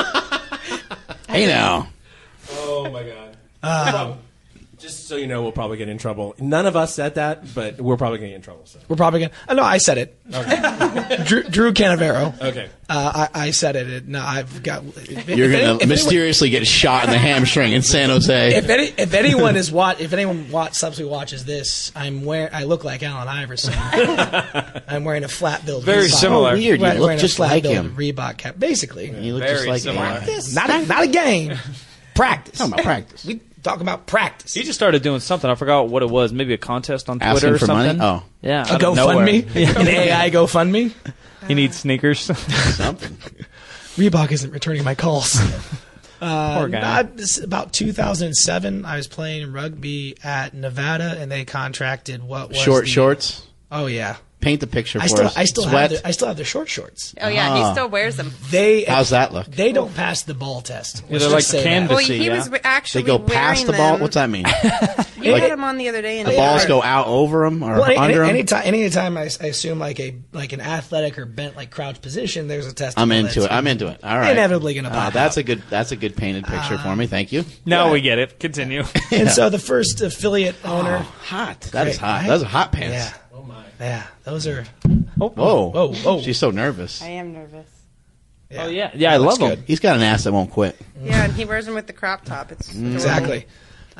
Hey now.
Oh my God. Just so you know, we'll probably get in trouble. None of us said that, but we're probably going to get in trouble. So.
We're probably going to... No, I said it. Okay. Drew Canavero.
Okay.
I said it. No, I've got...
You're going to mysteriously get shot in the hamstring in San Jose.
If anyone subsequently watches this, I look like Allen Iverson. I'm wearing a flat-billed
Very
Reebok.
similar.
Oh, weird. You look just like him.
Reebok cap. Basically.
You look
Very
just like
similar.
him.
Not a game. Practice.
Talking about practice.
We talk about practice.
He just started doing something. I forgot what it was. Maybe a contest on Twitter
Asking
or
for
something.
money? Oh.
Yeah.
A GoFundMe? An AI GoFundMe?
He needs sneakers.
Something.
Reebok isn't returning my calls.
Poor guy.
About 2007, I was playing rugby at Nevada, and they contracted what was
Shorts?
Oh, yeah.
Paint the picture for us.
I still
Sweat?
have the short shorts.
Oh, yeah, he still wears them.
How's that look?
They don't pass the ball test.
Yeah, they're like canvas.
Well, he was actually
They go past the ball? What's that mean?
You had him on the other day. And
The balls go out over them or under them?
Anytime I assume like an athletic or bent like crouch position, there's a test.
I'm into it. All right.
Inevitably going to pop
that's a good painted picture for me. Thank you.
Now we get it. Continue.
And so the first affiliate owner.
Hot. That is hot.
Right?
Those are hot pants.
Yeah. Oh my. Yeah. Those are.
Whoa. She's so nervous.
I am nervous.
Yeah.
Oh, yeah. Yeah, I love him.
He's got an ass that won't quit.
Yeah, and he wears them with the crop top. It's
exactly.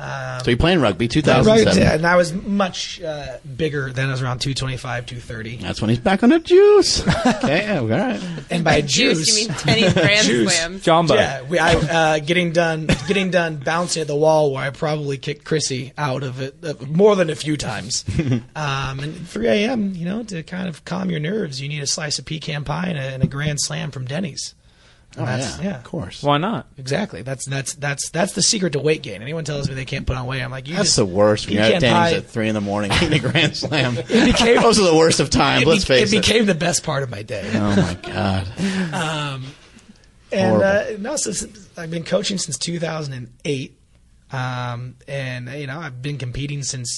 So you're playing rugby, 2007.
Right, and I was much bigger then. I was around 225, 230.
That's when he's back on the juice. Okay, all right.
And by juice,
you mean tennis grand slams?
Jamba.
Yeah, getting done bouncing at the wall where I probably kicked Chrissy out of it more than a few times. And 3 a.m., to kind of calm your nerves, you need a slice of pecan pie and a grand slam from Denny's.
Yeah, of course.
Why not?
Exactly. That's the secret to weight gain. Anyone tells me they can't put on weight, I'm like,
that's the worst. When you're at Denny's at 3 a.m. eating a grand slam. Those are the worst of times. Let's face it.
It became the best part of my day.
Oh my god.
I've been coaching since 2008, and I've been competing since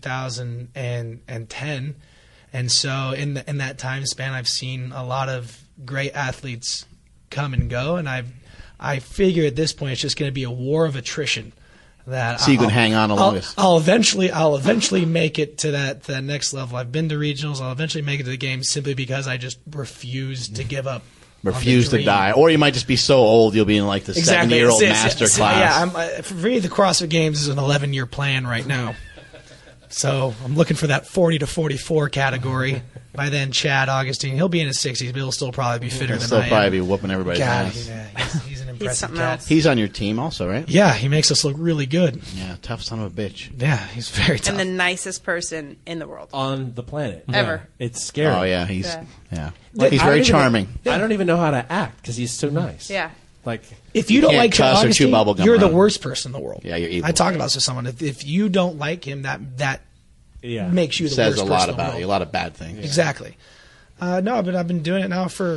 2010, and so in that time span, I've seen a lot of great athletes come and go, and I figure at this point it's just going to be a war of attrition.
So you can hang on the longest.
I'll eventually make it to that next level. I've been to regionals. I'll eventually make it to the games simply because I just refuse to give up.
Refuse to die, or you might just be so old you'll be in like the 70-year-old master class.
Yeah, for me the CrossFit Games is an 11-year plan right now. So I'm looking for that 40 to 44 category. By then, Chad Augustine, he'll be in his 60s, but he'll still probably be fitter than I am.
He'll still probably be whooping everybody's ass.
Yeah, he's an impressive cat.
He's on your team also, right?
Yeah, he makes us look really good.
Yeah, tough son of a bitch.
Yeah, he's very tough.
And the nicest person in the world.
On the planet.
Ever.
Yeah. It's scary.
Oh, yeah, he's very charming.
I don't even know how to act because he's so nice.
Yeah.
Like,
if you don't like Chad Augustine, you're the worst person in the world.
Yeah, you're evil.
I talked about this with someone. If you don't like him, that makes you the worst person in the world. Says a lot about
you, a lot of bad things.
Yeah. Exactly. No, but I've been doing it now for,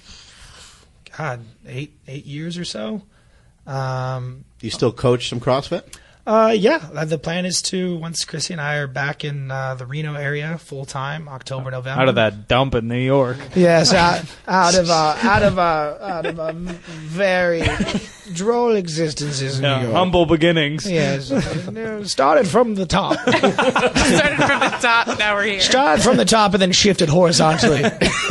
8 years or so.
Do you still coach some CrossFit?
Yeah. The plan is to, once Chrissy and I are back in the Reno area full time, October, November.
Out of that dump in New York.
Yes, out of a very droll existences in New York.
Humble beginnings.
Yes, started from the top.
Started from the top. Now we're here.
Started from the top and then shifted horizontally.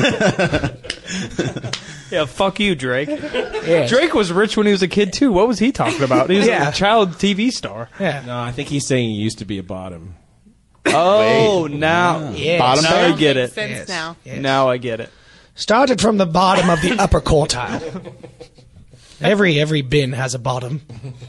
Yeah, fuck you, Drake.
Yes.
Drake was rich when he was a kid, too. What was he talking about? He was a child TV star.
Yeah.
No, I think he's saying he used to be a bottom.
Oh, now.
Yes.
Bottom
now I get it.
Sense now.
Yes.
Now I get it.
Started from the bottom of the upper quartile. Every bin has a bottom.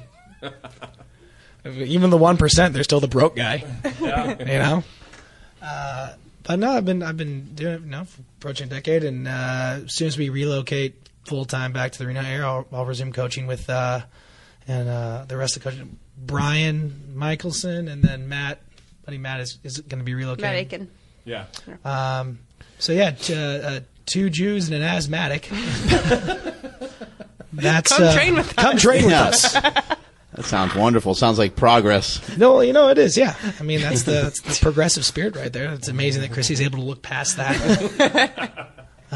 Even the 1%, they're still the broke guy. Yeah. But no, I've been doing it now for approaching a decade, and as soon as we relocate full time back to the Reno area, I'll resume coaching with the rest of the coaching. Brian Michelson and then Matt. Buddy Matt is going to be relocating.
Matt Aiken.
Yeah.
So yeah, 2 Jews and an asthmatic. That's
Come train with us.
Come train with us.
That sounds wonderful. Sounds like progress.
No, it is. Yeah, I mean that's the progressive spirit right there. It's amazing that Chrissy's able to look past that.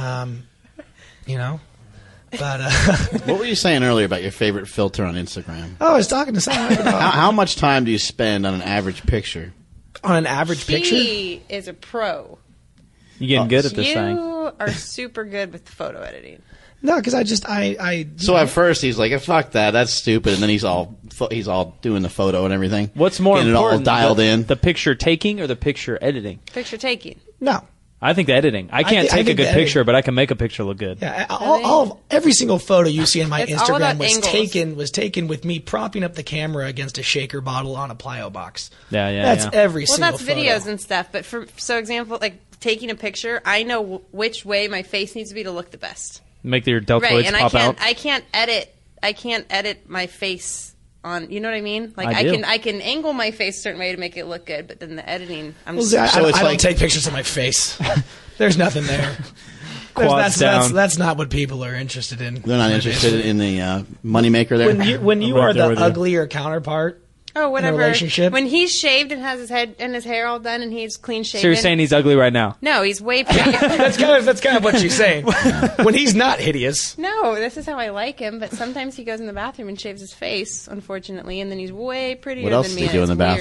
But
what were you saying earlier about your favorite filter on Instagram?
Oh, I was talking to someone about
how much time do you spend on an average picture?
On an average picture?
He is a pro.
You getting good at this thing?
You are super good with photo editing.
No, because I.
So at first he's like, "Fuck that, that's stupid," and then he's all doing the photo and everything.
What's more important,
it all dialed in?
The picture taking or the picture editing?
Picture taking.
No.
I think the editing. I can't take a good picture, but I can make a picture look good.
Yeah, every single photo you see on my Instagram was taken with me propping up the camera against a shaker bottle on a plyo box. That's every single photo.
Well, that's videos and stuff. But for example, like taking a picture, I know which way my face needs to be to look the best.
Make your deltoids pop out.
I can't edit my face on. You know what I mean? Like I can angle my face a certain way to make it look good, but then the editing. I
don't take pictures of my face. There's nothing there. That's not what people are interested in.
They're not interested in the moneymaker there.
When you are the uglier counterpart.
Oh, whatever.
In a relationship.
When he's shaved and has his head and his hair all done and he's clean shaven.
So you're saying he's ugly right now?
No, he's way pretty.
That's kind of what she's saying. When he's not hideous.
No, this is how I like him. But sometimes he goes in the bathroom and shaves his face, unfortunately, and then he's way prettier than me.
What else does he do in the bathroom?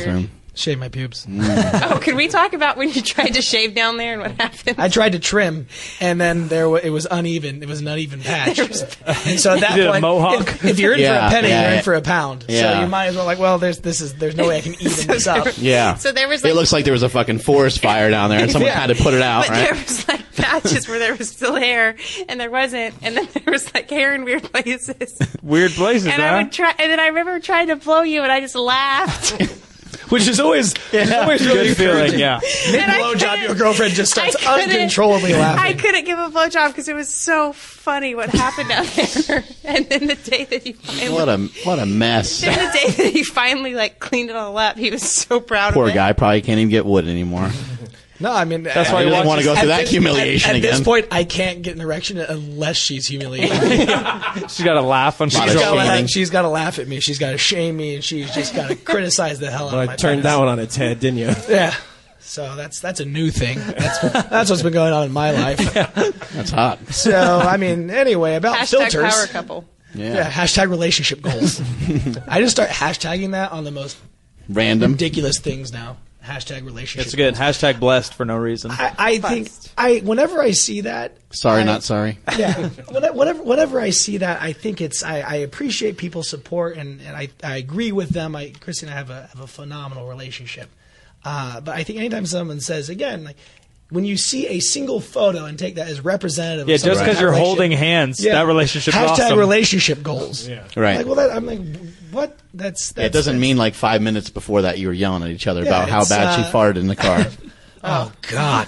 Shave my pubes.
Oh, can we talk about when you tried to shave down there and what happened?
I tried to trim, and then it was uneven. It was an uneven patch. And so at that
you did
point,
a mohawk?
if you're in for a penny, you're in for a pound.
Yeah.
So you might as well there's no way I can even this up.
Yeah.
So there was
it looks like there was a fucking forest fire down there, and someone had to put it out,
but
right?
there was like patches where there was still hair, and there wasn't, and then there was like hair in weird places.
Weird places,
And I would try, and then I remember trying to blow you, and I just laughed.
Which is always really
Good feeling, yeah.
Blowjob, your girlfriend just starts uncontrollably laughing.
I couldn't give a blowjob because it was so funny what happened down there. And then the day that he finally
what a mess.
Then the day that he finally like cleaned it all up, he was so proud
Poor
of it.
guy probably can't even get wood anymore.
No, I mean
that's why he doesn't want to go through that humiliation
again. At this
again.
point, I can't get an erection unless she's humiliated.
She's got to laugh when
she's got to laugh at me. She's got to shame me, and she's just got to criticize the hell out of my.
I turned that one on its head, didn't you?
Yeah. So that's a new thing. That's what's been going on in my life.
That's hot.
So I mean, anyway, about filters.
Power couple.
Yeah. Hashtag relationship goals. I just start hashtagging that on the most
random
ridiculous things now. Hashtag relationship.
It's good.
goals.
Hashtag blessed for no reason.
I think whenever I see that.
Sorry, not sorry.
Yeah. Whenever I see that, I think I appreciate people's support and I agree with them. Christy and I have a phenomenal relationship. But I think anytime someone says, again, like, when you see a single photo and take that as representative of
just because you're holding hands, that relationship
hashtag
awesome.
relationship goals.
Yeah. Right.
Like, I'm like, what? That's
it doesn't mean like 5 minutes before that you were yelling at each other about how bad she farted in the car.
Oh, God.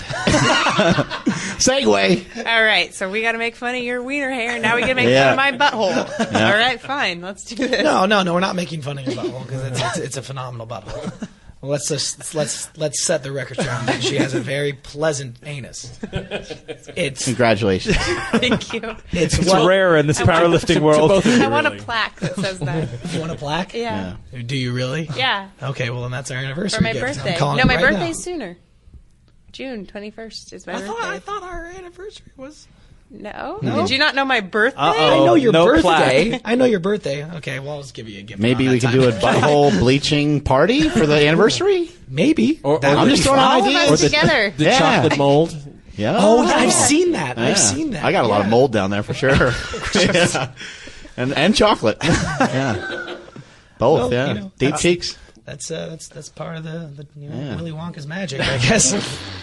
Segue.
All right, so we got to make fun of your wiener hair. Now we got to make fun of my butthole.
Yeah.
All right, fine. Let's do this.
No, we're not making fun of your butthole because it's a phenomenal butthole. Well, let's set the record straight. She has a very pleasant anus.
Congratulations.
Thank you.
It's rare in this powerlifting world.
I want a plaque that says that.
You want a plaque?
Yeah.
Do you really?
Yeah.
Okay, well then that's our anniversary
For my
gift.
birthday.
I'm
No, my
right
birthday's
now.
sooner. June 21st is my birthday.
I thought our anniversary was.
No? Did you not know my birthday?
I know your birthday.
Plaque.
I know your birthday. Okay, well, I'll just give you a gift.
Maybe we can do a butthole bleaching party for the anniversary?
Maybe.
I'm just throwing out ideas.
Or together.
The chocolate mold.
Yeah.
Oh, I've seen that.
Yeah.
I've seen that.
I got a lot of mold down there for sure. Yeah. And chocolate. Yeah. Both,
Well,
yeah. Deep cheeks.
That's part of the Willy Wonka's magic, I guess.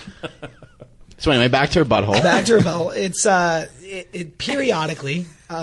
So anyway, back to her butthole.
Back to her butthole. It's it periodically. I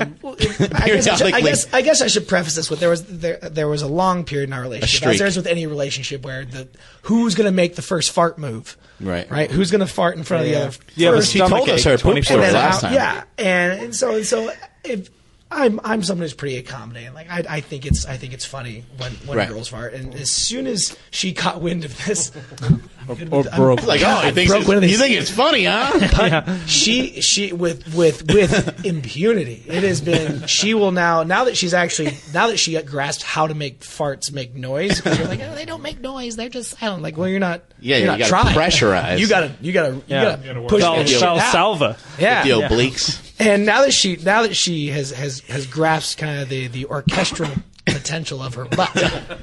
guess I should preface this with there was a long period in our relationship, as there is with any relationship, where who's going to make the first fart move, right? Who's going to fart in front of the other?
Yeah, but
she told us her poop story last time.
Yeah, and so if I'm someone who's pretty accommodating. Like I think it's funny when girls fart, and as soon as she caught wind of this,
or broke.
Like, you think it's funny, huh?
She with impunity. It has been. She will now that she grasped how to make farts make noise. Because you're like, oh, they don't make noise. They're just silent. Like, well, you're not.
Yeah,
you're
you
not
gotta
trying.
pressurize.
You gotta push it out.
Salva.
Yeah.
The obliques.
And now that she has grasped kind of the orchestral potential of her butt,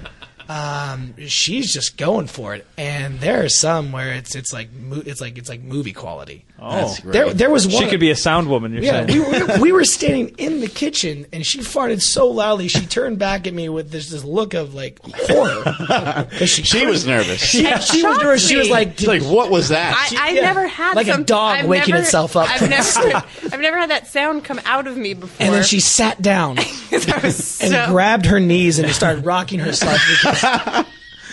she's just going for it. And there are some where it's like movie quality.
Oh,
there was one.
She could be a sound woman. You're saying.
we were standing in the kitchen, and she farted so loudly she turned back at me with this look of like horror.
She was nervous.
She was nervous. She was like,
what was that?
I've never had
like a dog waking itself up.
I've never had that sound come out of me before.
And then she sat down and grabbed her knees and started rocking herself because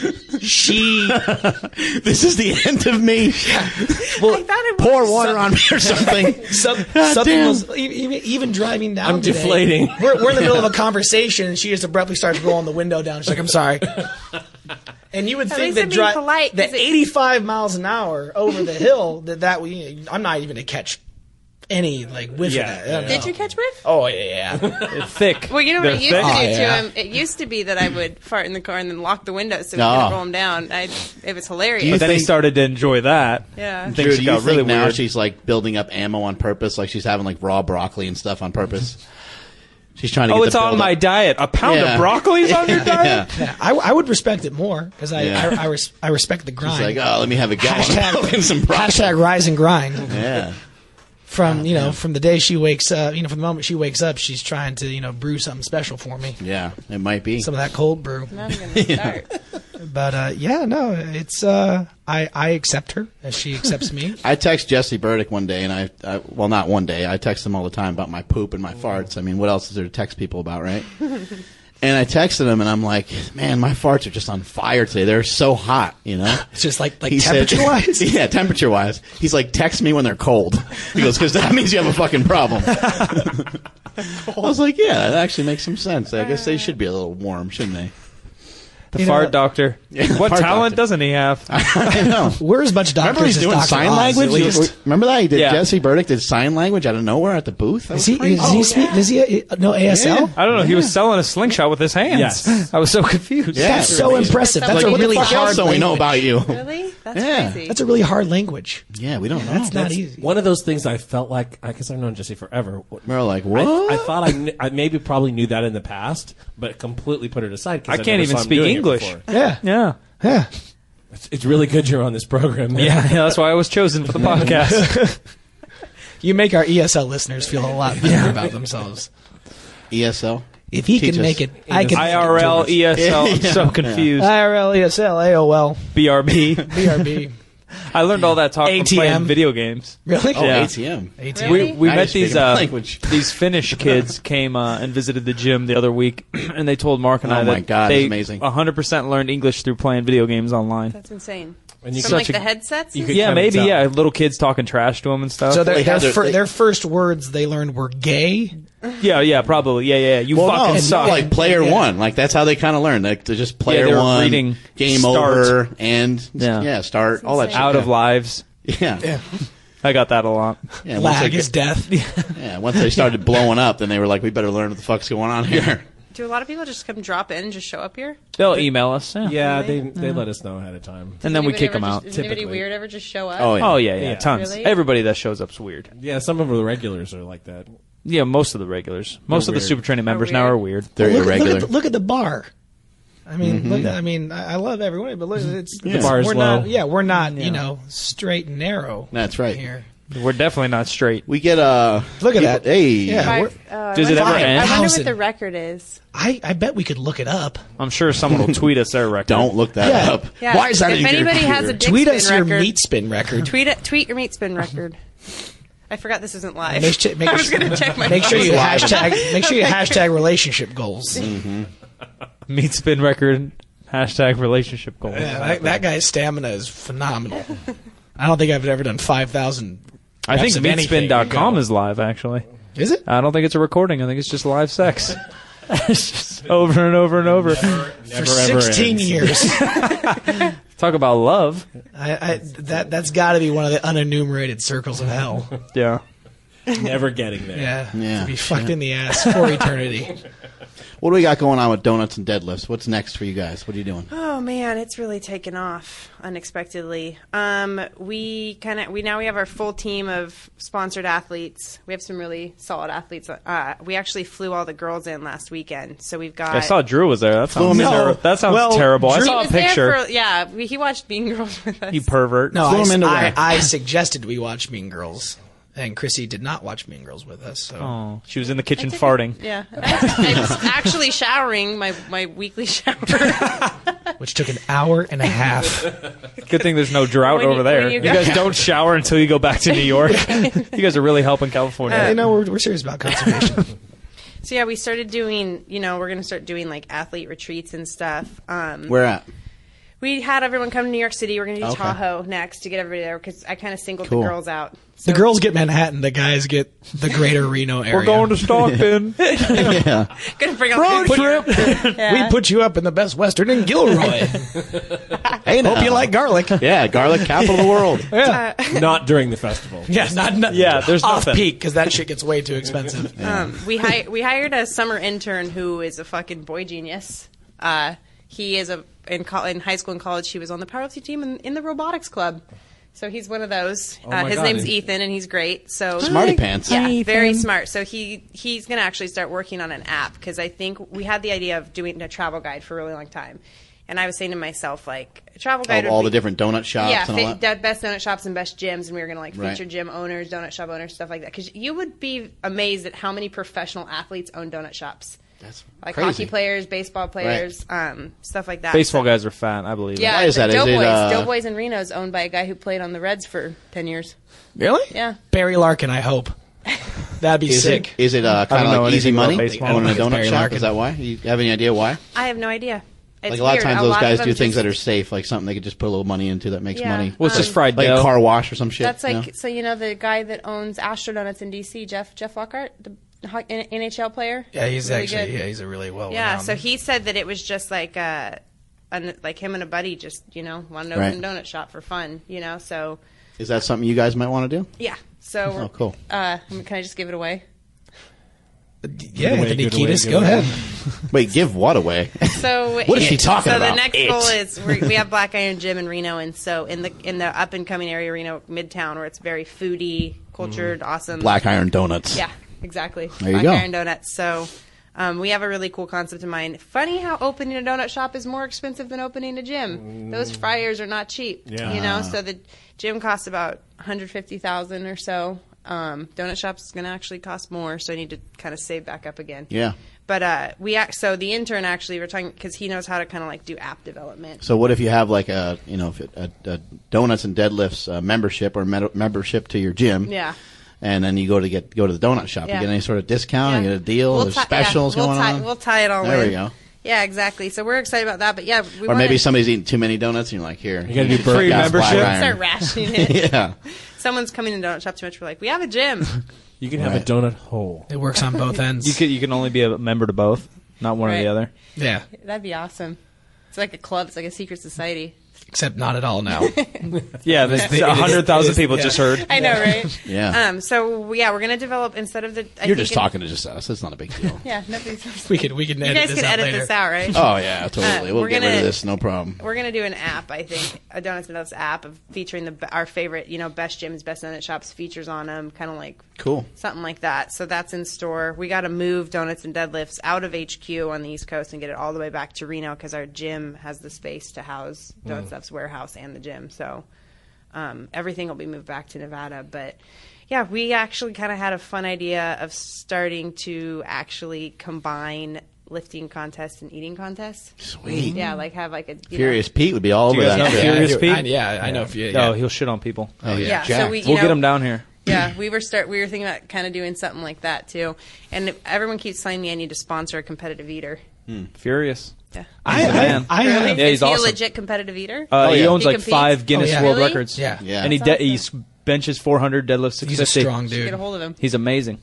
this is the end of me.
Well,
I thought it
pour water on me or something.
Something was even driving down.
I'm
today,
deflating.
We're in the middle of a conversation, and she just abruptly starts rolling the window down. She's like, "I'm sorry." And you would think that 85 miles an hour over the hill I'm not even to catch any whiff of that.
Did you catch whiff?
Oh yeah.
It's thick.
Well, you know what it used
They're
to do
thick.
to him? It used to be that I would fart in the car and then lock the window so we could roll him down. It was hilarious.
But then he started to enjoy that.
Yeah.
And
Drew,
things
do you
got really
think now
weird.
she's like building up ammo on purpose, like she's having like raw broccoli and stuff on purpose? She's trying to get
it's on my diet. A pound of broccoli is on your diet?
Yeah, I would respect it more because I respect the grind.
She's like, let me have a gallon of milk and some broccoli.
Hashtag rise and grind.
Yeah.
From from the day she wakes up, from the moment she wakes up, she's trying to brew something special for me.
Yeah, it might be
some of that cold brew.
Not gonna start.
But it's I accept her as she accepts me.
I text Jesse Burdick one day, and I not one day. I text him all the time about my poop and my farts. I mean, what else is there to text people about, right? And I texted him, and I'm like, man, my farts are just on fire today. They're so hot,
It's just like temperature-wise?
Yeah, temperature-wise. He's like, text me when they're cold. He goes, because that means you have a fucking problem. I was like, yeah, that actually makes some sense. I guess they should be a little warm, shouldn't they?
The fart doctor.
Yeah,
what talent doesn't he have?
I know.
We're as much doctors
Remember he's doing
Dr.
sign
Oz,
language? Remember that? He did. Yeah. Jesse Burdick did sign language out of nowhere at the booth?
Does he no ASL?
Yeah. I don't know. He was selling a slingshot with his hands. Yes. I was so confused.
Yeah, that's so impressive. That's
like,
a really hard
language. We know about you.
Really? That's crazy.
That's a really hard language.
Yeah, we don't know.
That's not easy.
One of those things I felt like, I guess I've known Jesse forever.
We're like, what?
I thought I maybe probably knew that in the past, but completely put it aside.
I can't even speak English.
Yeah.
It's really good you're on this program, man.
Yeah, that's why I was chosen for the podcast.
You make our ESL listeners feel a lot better about themselves.
ESL?
If he can make it, I can.
IRL, ESL, I'm so confused.
IRL, ESL, AOL.
BRB. I learned all that talk from playing video games.
Really?
Oh,
yeah.
ATM.
Really?
We met these Finnish kids came and visited the gym the other week, and they told Mark and I that they
amazing.
100% learned English through playing video games online.
That's insane.
And
From like the headsets?
Yeah, maybe. Yeah, little kids talking trash to them and stuff.
So their first words they learned were gay?
Yeah, probably. Yeah. You fucking suck.
Like player one. Like that's how they kind of learn. Like they're just player one,
reading
game
start.
over, and start, all that shit.
Out of lives.
Yeah.
I got that a lot.
Yeah,
lag is death.
Yeah, once they started blowing up, then they were like, we better learn what the fuck's going on here.
Do a lot of people just come drop in and just show up here?
They'll email us.
Yeah, they let us know ahead of time.
And then we kick them out.
Does anybody weird ever just show up?
Oh,
yeah. Tons.
Really?
Everybody that shows up's weird.
Yeah, some of the regulars are like that.
Yeah, most of the regulars. Most of the Super Training members now are weird.
They're irregular.
Look at the bar. I mean, I love everyone, but look,
the bar's
we're
low.
not. Yeah, we're not. Straight and narrow.
That's right.
Here.
We're definitely not straight.
We get
look at that.
Hey,
yeah.
Does it ever end?
I wonder what the record is.
I bet we could look it up.
I'm sure someone will tweet us their record.
Don't look that up.
Yeah.
Why is that?
If anybody has a dick
tweet
spin
us
record,
your meat spin record.
Tweet your meat spin record. I forgot this isn't live.
I was going to check my. Make sure you hashtag relationship goals.
Mm-hmm.
Meat spin record. Hashtag relationship goals.
Yeah, that guy's stamina is phenomenal. I don't think I've ever done 5,000.
I think meatspin.com is live, actually.
Is it?
I don't think it's a recording. I think it's just live sex. It's just over and over and over.
For 16 years.
Talk about love.
That's got to be one of the unenumerated circles of hell.
Yeah.
Never getting there.
Yeah. To be fucked in the ass for eternity.
What do we got going on with donuts and deadlifts? What's next for you guys? What are you doing?
Oh man, it's really taken off unexpectedly. We now have our full team of sponsored athletes. We have some really solid athletes. We actually flew all the girls in last weekend, so we've got.
I saw Drew was there. That sounds terrible. I saw a picture.
He watched Mean Girls with us.
You pervert.
No, I suggested we watch Mean Girls. And Chrissy did not watch Mean Girls with us. So.
She was in the kitchen farting.
Yeah. I was actually showering my weekly shower.
Which took an hour and a half.
Good thing there's no drought over there. You guys don't shower until you go back to New York. You guys are really helping California.
We're serious about conservation.
So yeah, we started doing, we're going to start doing like athlete retreats and stuff.
Where at?
We had everyone come to New York City. We're going to do Tahoe next to get everybody there because I kind of singled the girls out. So
the girls get Manhattan. The guys get the greater Reno area.
We're going to Stockton.
Yeah.
Gonna bring
road trip.
Yeah.
We put you up in the Best Western in Gilroy.
Hey,
hope you like garlic.
Yeah, garlic capital of the world.
Yeah.
Not during the festival.
Yeah, not
there's
off
nothing.
peak because that shit gets way too expensive.
We hired a summer intern who is a fucking boy genius. He is in high school and college. He was on the powerlifting team in the robotics club. So he's one of those. His name's Ethan, and he's great. So
Smarty pants.
Yeah, very smart. So he's going to actually start working on an app because I think we had the idea of doing a travel guide for a really long time. And I was saying to myself, like, a travel guide
all the different donut shops and all that?
Best donut shops and best gyms, and we were going to, feature gym owners, donut shop owners, stuff like that. Because you would be amazed at how many professional athletes own donut shops.
That's
like
crazy.
Hockey players, baseball players, stuff like that.
Baseball guys are fat, I believe.
Yeah,
why is that?
Doughboys in Reno is owned by a guy who played on the Reds for 10 years.
Really?
Yeah.
Barry Larkin, I hope. That'd be sick.
Is it kind of like easy money owning a donut shop?
Larkin.
Is that why? You have any idea why?
I have no idea. It's
like a lot of
weird.
times those guys do things that are safe, like something they could just put a little money into that makes money.
Well, it's just fried
like
dough.
a car wash or some shit.
That's like, so the guy that owns Astro Donuts in D.C., Jeff Lockhart, the NHL player.
Yeah, he's
really
actually
good.
he's a really well.
Yeah, so he said that it was just like like him and a buddy just wanted to open a donut shop for fun, So
is that something you guys might want to do?
yeah, so
cool.
Can I just give it away?
Yeah, Anthony Kiedis, go ahead.
Wait, give what away?
So
what is she talking about?
So the next goal is we have Black Iron Gym in Reno, and so in the up and coming area, Reno Midtown, where it's very foodie, cultured, awesome.
Black Iron Donuts.
Yeah, exactly.
There you
Black
go.
Iron Donuts. So we have a really cool concept in mind. Funny how opening a donut shop is more expensive than opening a gym. Those fryers are not cheap.
Yeah.
So the gym costs about $150,000 or so. Donut shops is going to actually cost more, so I need to kind of save back up again.
Yeah.
But so the intern actually, we're talking because he knows how to kind of like do app development.
So what if you have like a donuts and deadlifts membership or membership to your gym?
Yeah.
And then you go to the donut shop.
Yeah.
You get any sort of discount? You get a deal? There's specials going on?
We'll tie it all in.
There we go.
Yeah, exactly. So we're excited about that. But yeah,
or maybe somebody's eating too many donuts and you're like, here.
You got to do
free membership.
Start rationing it.
Yeah.
Someone's coming to the donut shop too much. We're like, we have a gym.
You can have a donut hole.
It works on both ends.
You can only be a member to both, not one or the other.
Yeah.
That'd be awesome. It's like a club. It's like a secret society.
Except not at all now.
Yeah, there's 100,000 people just heard.
I know, right?
Yeah.
So we're going to develop instead of the.
You're just talking to just us. It's not a big deal.
Yeah, nobody's.
We can edit
you
this
guys can
out
edit
later.
this out, right?
Oh yeah, totally. We'll get rid of this, no problem.
We're gonna do an app. I think a Donuts and Donuts app of featuring our favorite, best gyms, best donut shops, features on them, kind of like
cool,
something like that. So that's in store. We got to move Donuts and Deadlifts out of HQ on the East Coast and get it all the way back to Reno because our gym has the space to house Donuts and Stuff's warehouse and the gym. So everything will be moved back to Nevada. But yeah, we actually kind of had a fun idea of starting to actually combine lifting contests and eating contests.
Sweet.
Yeah, like have like a
Furious Pete would be all over
you guys
that.
know Furious Pete?
I know.
Oh, he'll shit on people.
Oh yeah.
So
Jack.
we'll
get him down here.
Yeah, we were thinking about kind of doing something like that too. And everyone keeps telling me I need to sponsor a competitive eater.
Furious.
Yeah.
He's the man.
Really?
Yeah, he's
Is he
awesome.
a legit competitive eater?
He owns
He
like
competes?
5 Guinness World
Really?
Records.
Yeah.
Yeah.
And he
That's
benches 400, deadlifts 650.
He's a strong
Get a
dude.
hold of him.
He's amazing.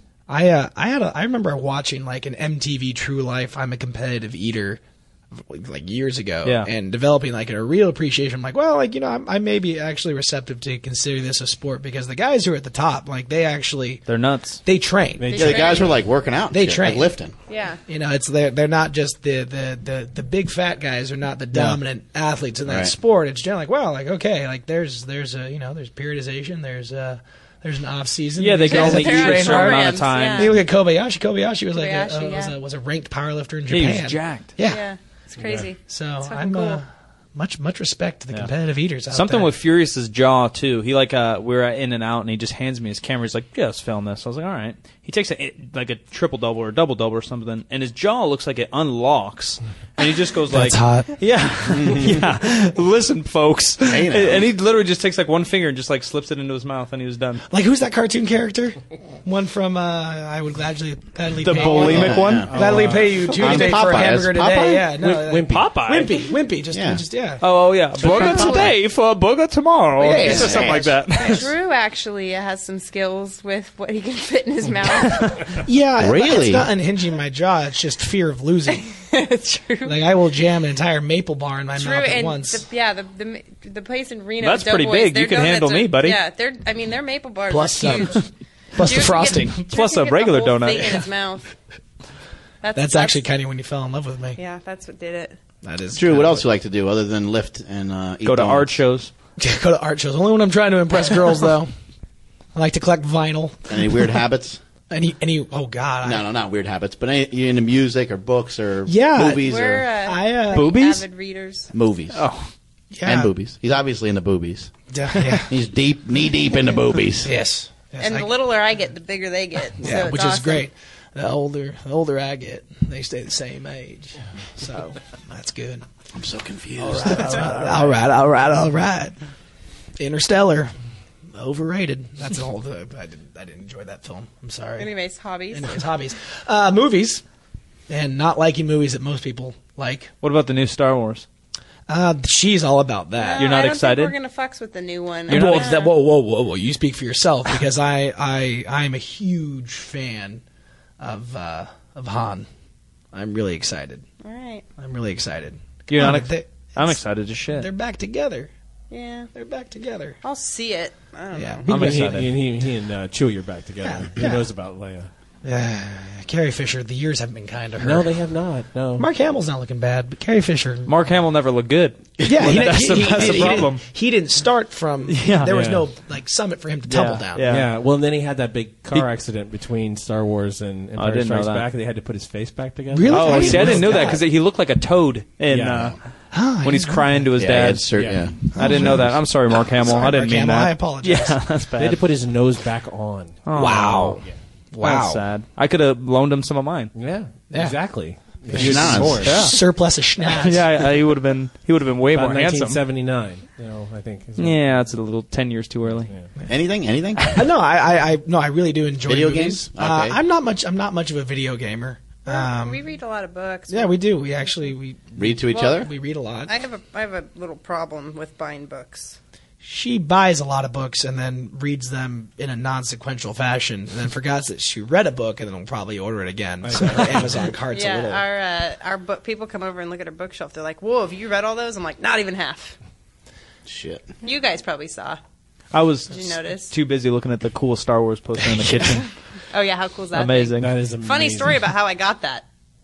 I remember watching like an MTV True Life. I'm a competitive eater, like years ago, and developing like a real appreciation. I'm like, well, like I may be actually receptive to consider this a sport because the guys who are at the top, like
they're nuts.
They train.
Yeah, the guys were like working out.
They
shit,
train.
like lifting.
Yeah.
It's they're not just the big fat guys are not the dominant athletes in that
Right.
sport. It's generally like, well, like okay, like there's there's periodization, there's an off season.
Yeah, they can only eat
They're
a
on
certain amount of
programs,
time.
yeah.
You look at Kobayashi. Kobayashi was like
Kobayashi,
was a ranked powerlifter in
He
Japan.
was jacked.
Yeah.
It's crazy.
So
It's fucking
I'm
cool.
much respect to the competitive eaters out
Something
there.
with Furious's jaw too. He we were at In and Out, and he just hands me his camera. He's like, "Yeah, let's film this." I was like, "All right." He takes like a triple double or a double double or something, and his jaw looks like it unlocks, and he just goes like,
That's hot.
Yeah, yeah. Listen, folks,
Hey, now.
and he literally just takes like one finger and just like slips it into his mouth, and he was done.
Like who's that cartoon character? One from I would gladly
The
pay
bulimic one.
Gladly pay you Tuesday for a
Popeye.
hamburger
Popeye?
today. Yeah, no,
Popeye.
Wimpy, just yeah.
Oh yeah, burger today for a burger tomorrow.
Yeah,
He said something like that.
Drew actually has some skills with what he can fit in his mouth.
Yeah,
Really?
It's not unhinging my jaw. It's just fear of losing.
True.
Like I will jam an entire maple bar in my
True,
mouth at
and
once.
the place in Reno.
That's pretty
Doughboys,
big.
their
You can
donuts
handle me, buddy.
Yeah, their maple bars
Plus
are huge.
plus the
Drew can
frosting.
Drew
Plus
can
a
get
regular
the whole
donut.
thing in his mouth.
That's actually kind of when you fell in love with me.
Yeah, that's what did it.
That is
Drew,
kinda
what else do you like to do other than lift and eat
Go to
donuts?
art shows.
Go to art shows. Only when I'm trying to impress girls, though. I like to collect vinyl.
Any weird habits?
Any? Oh God!
No, not weird habits. But you into music or books or movies
we're,
or
boobies?
Avid readers.
Movies.
Oh,
yeah.
And boobies. He's obviously into boobies.
Yeah.
He's knee deep into boobies.
Yes.
And the littler I get, the bigger they get.
Yeah,
so
which
awesome.
is great. The older I get, they stay the same age. So that's good.
I'm so confused.
All right. Interstellar, overrated. That's all. I didn't enjoy that film. I'm sorry.
Anyways, hobbies.
Movies, and not liking movies that most people like.
what about the new Star Wars?
She's all about that.
You're not
I don't
excited?
Think we're gonna fucks with the new one.
Whoa! You speak for yourself, because I am a huge fan of Han. I'm really excited.
All right.
I'm really excited.
You're not. I'm excited as shit.
They're back together.
Yeah.
They're back together.
I'll see it. I don't know.
I'm excited.
He and Chewie are back together.
Yeah.
Who knows about Leia?
Carrie Fisher, the years haven't been kind to her.
No, they have not. No.
Mark Hamill's not looking bad, but Carrie Fisher.
Mark Hamill never looked good.
Yeah,
that's the problem.
He didn't start from.
Yeah.
There was
Yeah.
no summit for him to tumble down.
Yeah.
Yeah. Well, and then he had that big car accident between Star Wars and Empire
didn't know
Strikes
that.
Back. They had to put his face back together.
Really?
Oh,
I
see, I didn't know that
that.
because he looked like a toad in when he's crying to his dad.
Yeah.
I didn't know that. I'm sorry, Mark Hamill.
Sorry,
I didn't
Mark
mean
Hamill.
that.
I apologize.
Yeah, that's bad.
They had to put his nose back on.
Oh,
Wow.
Yeah.
That's sad. I could have loaned him some of mine.
Yeah.
Yeah.
Exactly.
Schnoz.
Yeah.
Surplus of schnapps.
Yeah, he would have been way
About
more handsome.
1979. I think.
Yeah, it's a little 10 years too early.
Yeah.
Anything?
No, I really do enjoy
Video
movies.
games? Okay.
I'm not much of a video gamer.
We read a lot of books.
Yeah, we do. We
Read to each other?
we read a lot.
I have a little problem with buying books.
She buys a lot of books and then reads them in a non-sequential fashion, and then forgets that she read a book and then will probably order it again. So her Amazon cart's a little.
Our book people come over and look at our bookshelf. They're like, "Whoa, have you read all those?" I'm like, "Not even half."
Shit.
You guys probably saw.
I was
Did you notice?
too busy looking at the cool Star Wars poster in the kitchen.
Oh yeah, how cool is that?
Amazing.
That is amazing.
Funny story about how I got that.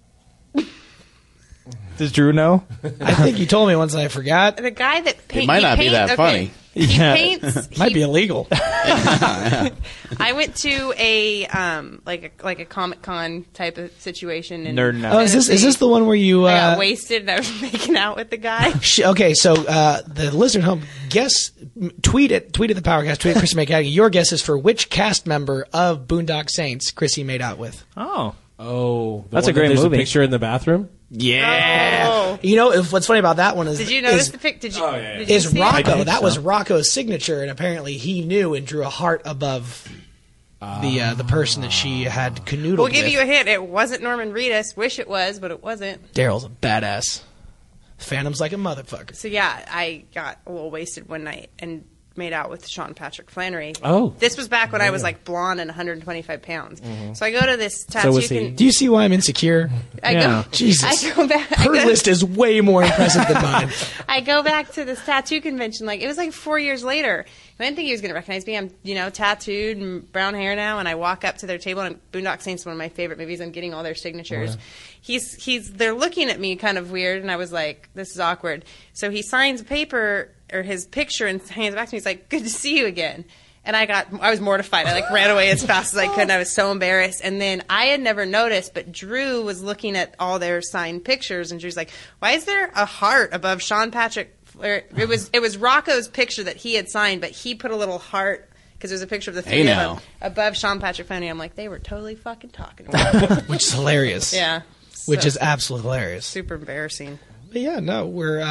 Does Drew know?
I think you told me once and I forgot.
The guy that paints.
It might not be that funny.
He
Yeah.
paints.
Might be illegal.
I went to a like a Comic-Con type of situation. In
Nerd now.
Oh, is this the one where you?
I got wasted and I was making out with the guy.
Okay, so the listener at home, tweet the Powercast, tweet at Chrissy McCaggy. Your guess is for which cast member of Boondock Saints Chrissy made out with?
Oh.
Oh,
That's a
one that
great
there's
movie.
A picture in the bathroom.
Yeah.
Oh.
You know what's funny about that one is
Did you notice the pic? Did you?
Oh, yeah.
Did you
is
see it?
Rocco. That
so.
was Rocco's signature, and apparently he knew and drew a heart above the person that she had canoodled
We'll give
with.
you a hint. It wasn't Norman Reedus. Wish it was, but it wasn't.
Daryl's a badass. Phantom's like a motherfucker.
So yeah, I got a little wasted one night and made out with Sean Patrick Flannery.
Oh.
This was back when I was like blonde and 125 pounds. So I go to this tattoo.
was he.
Do you see why I'm insecure?
Yeah.
Jesus.
I go back.
Her list is way more impressive than mine.
I go back to this tattoo convention. Like it was like 4 years later. I didn't think he was going to recognize me. I'm, tattooed and brown hair now. And I walk up to their table. And Boondock Saints is one of my favorite movies. I'm getting all their signatures. They're looking at me kind of weird. And I was like, this is awkward. So he signs a paper or his picture and hands it back to me. He's like, good to see you again. And I was mortified. I ran away as fast as I could. I was so embarrassed. And then I had never noticed, but Drew was looking at all their signed pictures, and Drew's like, "Why is there a heart above Sean Patrick?" It was Rocco's picture that he had signed, but he put a little heart because there's a picture of the three of them above Sean Patrick Flannery. I'm like, they were totally fucking talking about it.
Which is hilarious.
Yeah,
Which is absolutely hilarious.
super embarrassing.
But yeah, no,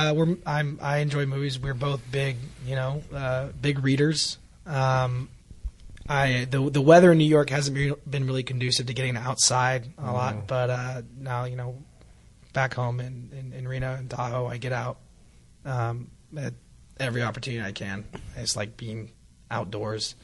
I enjoy movies. We're both big, big readers. The weather in New York hasn't been really conducive to getting outside a lot, but now back home in Reno and Tahoe, I get out at every opportunity I can. It's like being outdoors.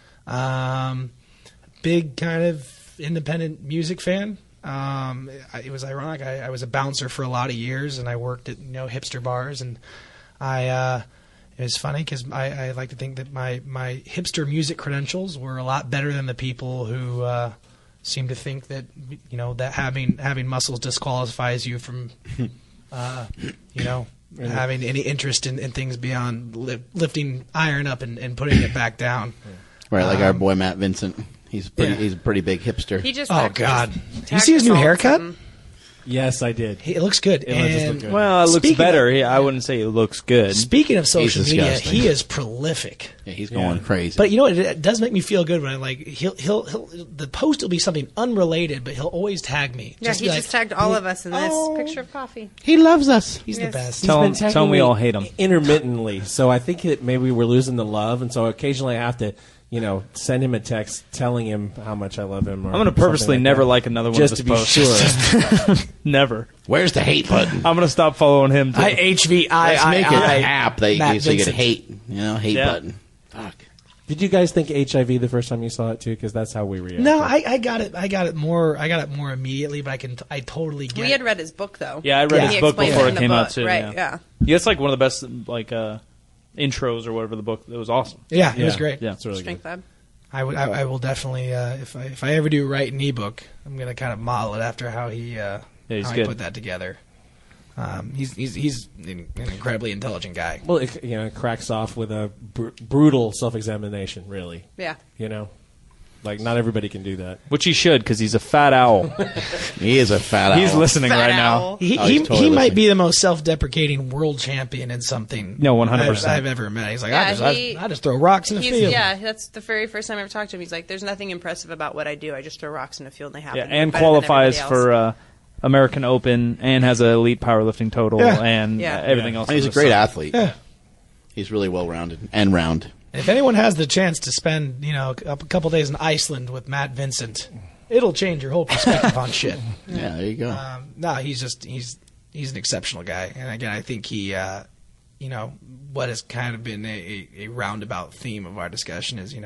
Big kind of independent music fan. It was ironic. I was a bouncer for a lot of years, and I worked at hipster bars, and it was funny because I like to think that my hipster music credentials were a lot better than the people who seem to think that that having muscles disqualifies you from having any interest in things beyond lifting iron up and putting it back down.
Right, like our boy Matt Vincent. He's a pretty big hipster.
He just
God! Did you see his new haircut?
Yes, I did.
It looks good.
Well, it looks better. I wouldn't say it looks good.
Speaking of social media, he is prolific.
Yeah, he's going crazy.
But you know what? It does make me feel good when he'll the post will be something unrelated, but he'll always tag me.
Yeah, he just tagged all of us in this picture of coffee.
He loves us.
He's the best.
Tell him we all hate him
intermittently. So I think that maybe we're losing the love, and so occasionally I have to, send him a text telling him how much I love him. Or
I'm going to purposely never like another one of his posts.
Just to be sure.
Never.
Where's the hate button?
I'm going to stop following him. Too.
Let's make an app that so you can hate. Hate button. Fuck.
Did you guys think HIV the first time you saw it too? Because that's how we reacted.
No, I got it more immediately, but I totally get it.
We had read his book though.
Yeah, I read his book before it came out too.
Right? Yeah.
It's like one of the best intros or whatever the book. It was awesome.
Yeah, it was great.
Yeah, it's really
Strength
good.
Lab.
I will definitely if I ever do write an ebook, I'm gonna kind of model it after how he put that together. He's an incredibly intelligent guy.
Well, it cracks off with a brutal self-examination. Really.
Yeah.
Like not everybody can do that.
Which he should, because he's a fat owl.
He is a fat owl.
He's listening
fat
right
owl.
now.
He might be the most self-deprecating world champion in something.
No, 100%.
I've ever met. He's like, I just throw rocks in the field.
Yeah, that's the very first time I ever talked to him. He's like, there's nothing impressive about what I do. I just throw rocks in the field and they happen.
Yeah, and qualifies for American Open and has an elite powerlifting total and everything else.
And he's a great athlete. Yeah. He's really well-rounded and round.
If anyone has the chance to spend, a couple days in Iceland with Matt Vincent, it'll change your whole perspective on shit.
Yeah, there you go.
He's an exceptional guy, and again, I think he, what has kind of been a roundabout theme of our discussion is,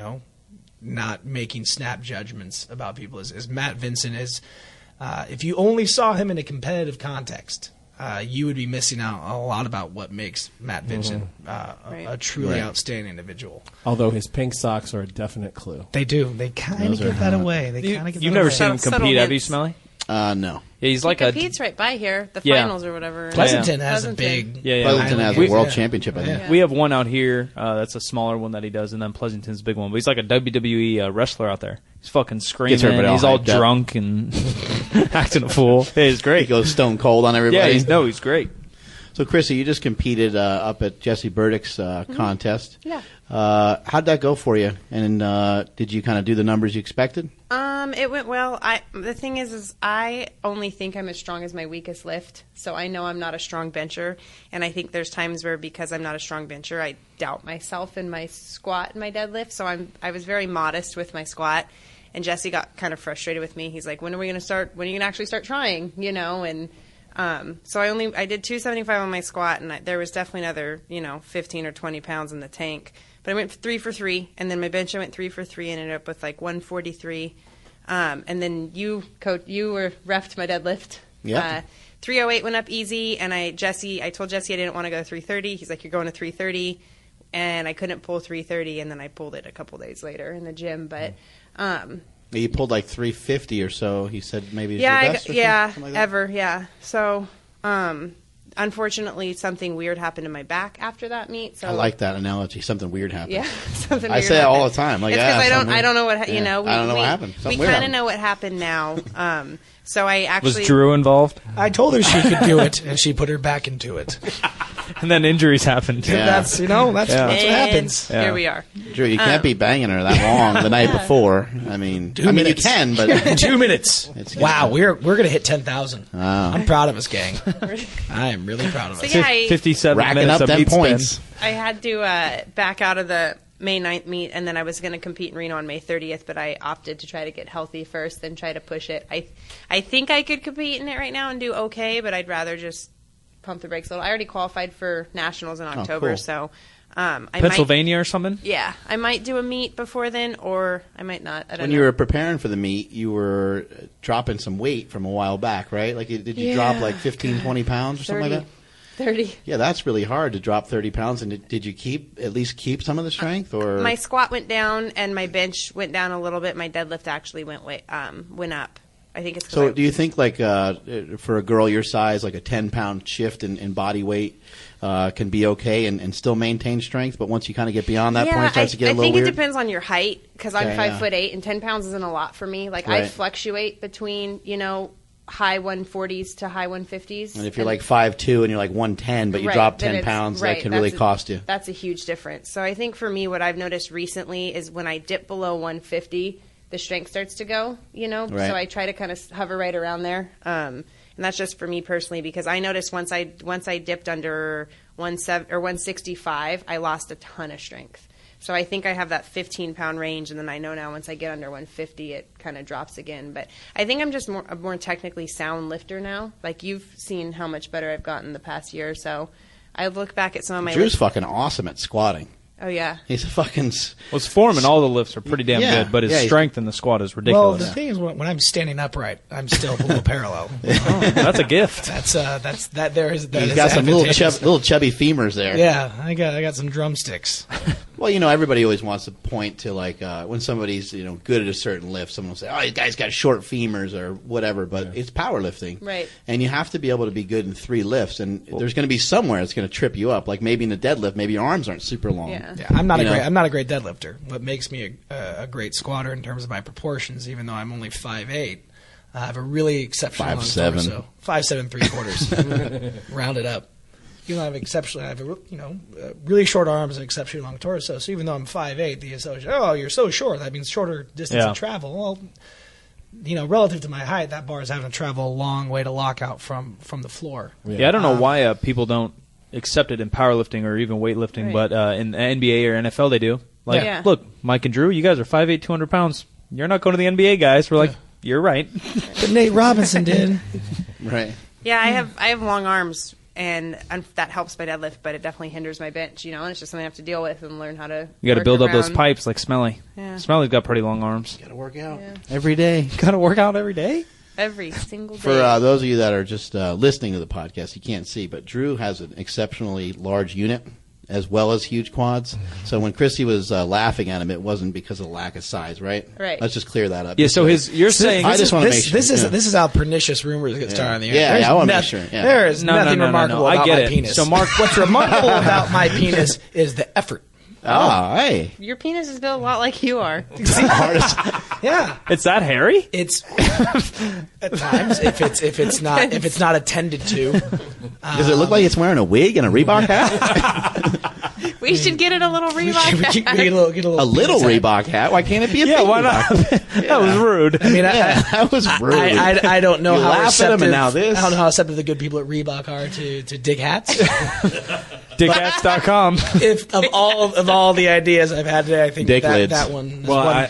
not making snap judgments about people. As Matt Vincent is, if you only saw him in a competitive context, you would be missing out a lot about what makes Matt Vincent a truly outstanding individual.
Although his pink socks are a definite clue.
They do. They kind of give that away.
You've never seen him compete, have you, Smelly?
No.
Yeah, he's like
he competes right by here, the finals or whatever.
Pleasanton has a big...
Pleasanton has a world championship, I think.
Yeah. We have one out here. That's a smaller one that he does, and then Pleasanton's a big one. But he's like a WWE wrestler out there. He's fucking screaming. He's all drunk and acting a fool. Yeah, he's great.
He goes stone cold on everybody.
Yeah, he's great.
So, Chrissy, you just competed up at Jesse Burdick's contest.
Yeah.
How'd that go for you? And did you kind of do the numbers you expected?
It went well. The thing is I only think I'm as strong as my weakest lift, so I know I'm not a strong bencher. And I think there's times where because I'm not a strong bencher, I doubt myself in my squat and my deadlift. So I was very modest with my squat. And Jesse got kind of frustrated with me. He's like, when are you going to actually start trying? And so I did 275 on my squat, and there was definitely another 15 or 20 pounds in the tank. But I went 3 for 3, and then my bench I went 3 for 3, and ended up with like 143. And then you refed my deadlift.
Yeah.
308 went up easy, and I told Jesse I didn't want to go 330. He's like, you're going to 330, and I couldn't pull 330, and then I pulled it a couple days later in the gym. But
you pulled like 350 or so. He said maybe it's your best or something like that?
Ever, yeah. So, unfortunately, something weird happened to my back after that meet. So
I like that analogy. Something weird happened.
Yeah, something.
I
weird
say
happened.
it all the time. Like,
it's because I don't know what
I don't know what happened.
We kind of know what happened now. So I actually
was Drew involved.
I told her she could do it, and she put her back into it.
And then injuries happened.
Yeah. That's what happens.
Here we are.
Drew, you can't be banging her that long the night before. I mean, you can, but
2 minutes. Wow, we're gonna hit 10,000.
Wow.
I'm proud of us, gang. I am really proud of us.
Yeah,
57
racking
minutes
up them points.
Spin.
I had to back out of the May 9th meet, and then I was going to compete in Reno on May 30th, but I opted to try to get healthy first, then try to push it. I think I could compete in it right now and do okay, but I'd rather just pump the brakes a little. I already qualified for nationals in October,
cool.
So
Pennsylvania or something?
Yeah, I might do a meet before then, or I might not. I don't know.
When you were preparing for the meet, you were dropping some weight from a while back, right? Like, did you drop like 15, 20 pounds or something like that?
30.
Yeah, that's really hard to drop 30 pounds. And did you at least keep some of the strength? Or
my squat went down and my bench went down a little bit. My deadlift actually went up. I think it's.
So, do you think like for a girl your size, like a 10-pound shift in body weight can be okay and still maintain strength? But once you kind of get beyond that point, it starts to get a little weird?
I think it depends on your height, because I'm 5'8", and 10 pounds isn't a lot for me. Like I fluctuate between high 140s to high 150s.
And if you're like 5'2" and you're like 110, but you drop 10 pounds, that can really cost you.
That's a huge difference. So I think for me, what I've noticed recently is when I dip below 150, the strength starts to go, So I try to kind of hover right around there. And that's just for me personally, because I noticed once I dipped under 165, I lost a ton of strength. So I think I have that 15-pound range, and then I know now once I get under 150, it kind of drops again. But I think I'm just a more technically sound lifter now. Like, you've seen how much better I've gotten the past year or so. I look back at some of my
Drew's fucking awesome at squatting.
Oh, yeah.
He's a fucking...
Well, his form and all the lifts are pretty damn good, but his strength in the squat is ridiculous.
Well, the thing is, when I'm standing upright, I'm still below parallel.
That's a gift.
He's got
some little chubby femurs there.
Yeah, I got some drumsticks.
Well, everybody always wants to point to, like, when somebody's, good at a certain lift, someone will say, oh, you guys got short femurs or whatever, but it's powerlifting.
Right.
And you have to be able to be good in 3 lifts, and there's going to be somewhere it's going to trip you up. Like maybe in the deadlift, maybe your arms aren't super long.
Yeah.
I'm not a great deadlifter. What makes me a great squatter in terms of my proportions, even though I'm only 5'8", I have a really exceptional
5'7".
5'7" 3/4, rounded up. I have really short arms and exceptionally long torso. So even though I'm 5'8", the association, you're so short, that means shorter distance of travel. Well, relative to my height, that bar is having to travel a long way to lock out from the floor.
Yeah, I don't know why people don't accept it in powerlifting or even weightlifting, but in the NBA or NFL they do. Like, look, Mike and Drew, you guys are 5'8", 200 pounds. You're not going to the NBA, guys. We're like, you're right.
But Nate Robinson did.
Right.
Yeah, I have long arms. And that helps my deadlift, but it definitely hinders my bench, and it's just something I have to deal with and learn how to.
You got to build up those pipes like Smelly. Yeah. Smelly's got pretty long arms.
Got to work out every day.
Got to work out every day.
Every single day.
For those of you that are just listening to the podcast, you can't see, but Drew has an exceptionally large unit as well as huge quads. So when Chrissy was laughing at him, it wasn't because of the lack of size, right?
Right.
Let's just clear that up.
Yeah. So you're saying
I just want to make sure.
This is how pernicious rumors get started on the internet.
Yeah, I want to make sure. Yeah.
There is nothing remarkable about my penis.
So Mark,
what's remarkable about my penis is the effort.
Oh, hey.
Your penis is built a lot like you are.
Yeah.
It's that hairy?
It's at times if it's not attended to.
Does it look like it's wearing a wig and a Reebok hat?
We should get it a little Reebok hat.
Get a little
Reebok hat. Why can't it be a big
why not? That was rude.
I mean,
that was rude.
I don't know how receptive.
And now this.
I don't know how receptive the good people at Reebok are to dig hats.
Dickhats.com.
If of all the ideas I've had today, I think that one. Is
I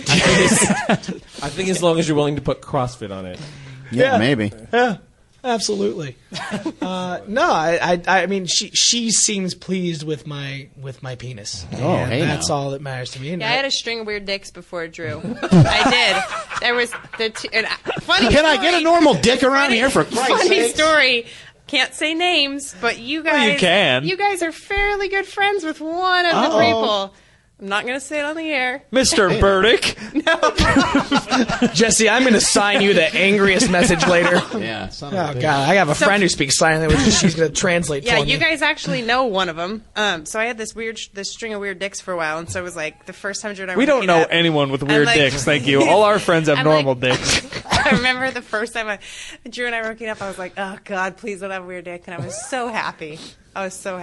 think as long as you're willing to put CrossFit on it.
Yeah, maybe.
Yeah. Absolutely. No, I mean, she seems pleased with my penis. That's all that matters to me.
Yeah, I had a string of weird dicks before Drew. I did. There was funny.
Can I get a normal dick around here for Christ's sake?
Funny story. Can't say names, but you guys.
Well, you can.
You guys are fairly good friends with one of the people. I'm not going to say it on the air.
Mr. Burdick.
No.
Jesse, I'm going to sign you the angriest message later.
Yeah.
Oh, God. I have a friend who speaks sign language. She's going to translate for me.
Yeah, you guys actually know one of them. So I had this string of weird dicks for a while, and so it was like the first time Drew and I were
We don't know
up,
anyone with weird dicks, thank you. All our friends have normal dicks.
I remember the first time Drew and I were hooking up, I was like, oh, God, please don't have a weird dick. And I was so happy. I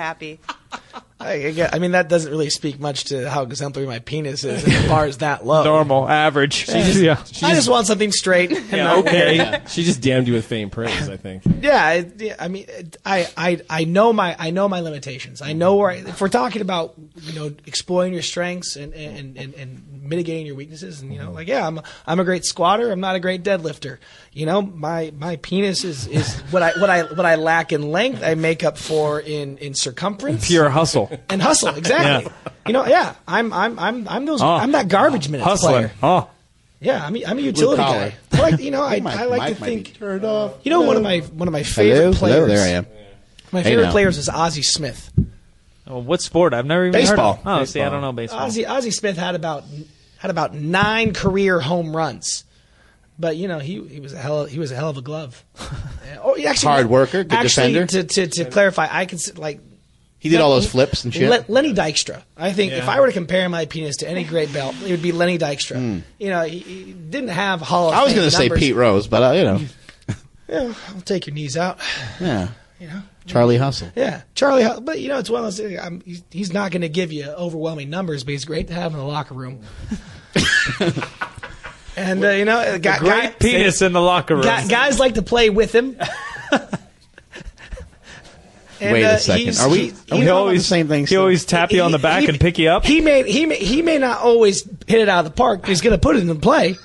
mean, that doesn't really speak much to how exemplary my penis is, and the bar is that low.
Normal, average.
I just want something straight.
Yeah, okay.
Yeah. She just damned you with faint praise, I think.
Yeah, I mean, I know my limitations. I know where if we're talking about exploring your strengths and mitigating your weaknesses, and I'm a great squatter. I'm not a great deadlifter. My penis is what I lack in length. I make up for in circumference.
Pure hustle.
And hustle, exactly.
Yeah.
I'm that garbage minutes
hustling.
player.
Oh.
Yeah, I'm a utility guy. I like to think. One of my favorite players.
Hello, there I am.
My favorite players is Ozzie Smith.
Oh, what sport? I've never even
baseball.
heard of. Oh, baseball. See, I don't know baseball.
Ozzie Smith had about 9 career home runs. But he was a hell of a glove. Actually,
hard worker, good defender.
To clarify, I can
he did all those flips and shit.
Lenny Dykstra. I think if I were to compare my penis to any great belt, it would be Lenny Dykstra. He didn't have Hall of Fame.
I was going to say Pete Rose, but
yeah, I'll take your knees out.
Yeah. Charlie Hustle.
Yeah, Charlie Hustle. But, it's one of those things. He's not going to give you overwhelming numbers, but he's great to have in the locker room. And,
great penis in the locker room.
Guys like to play with him. And,
wait a second. Are we always the same thing?
He always tap you on the back and pick you up?
He may not always hit it out of the park, but he's going to put it in play.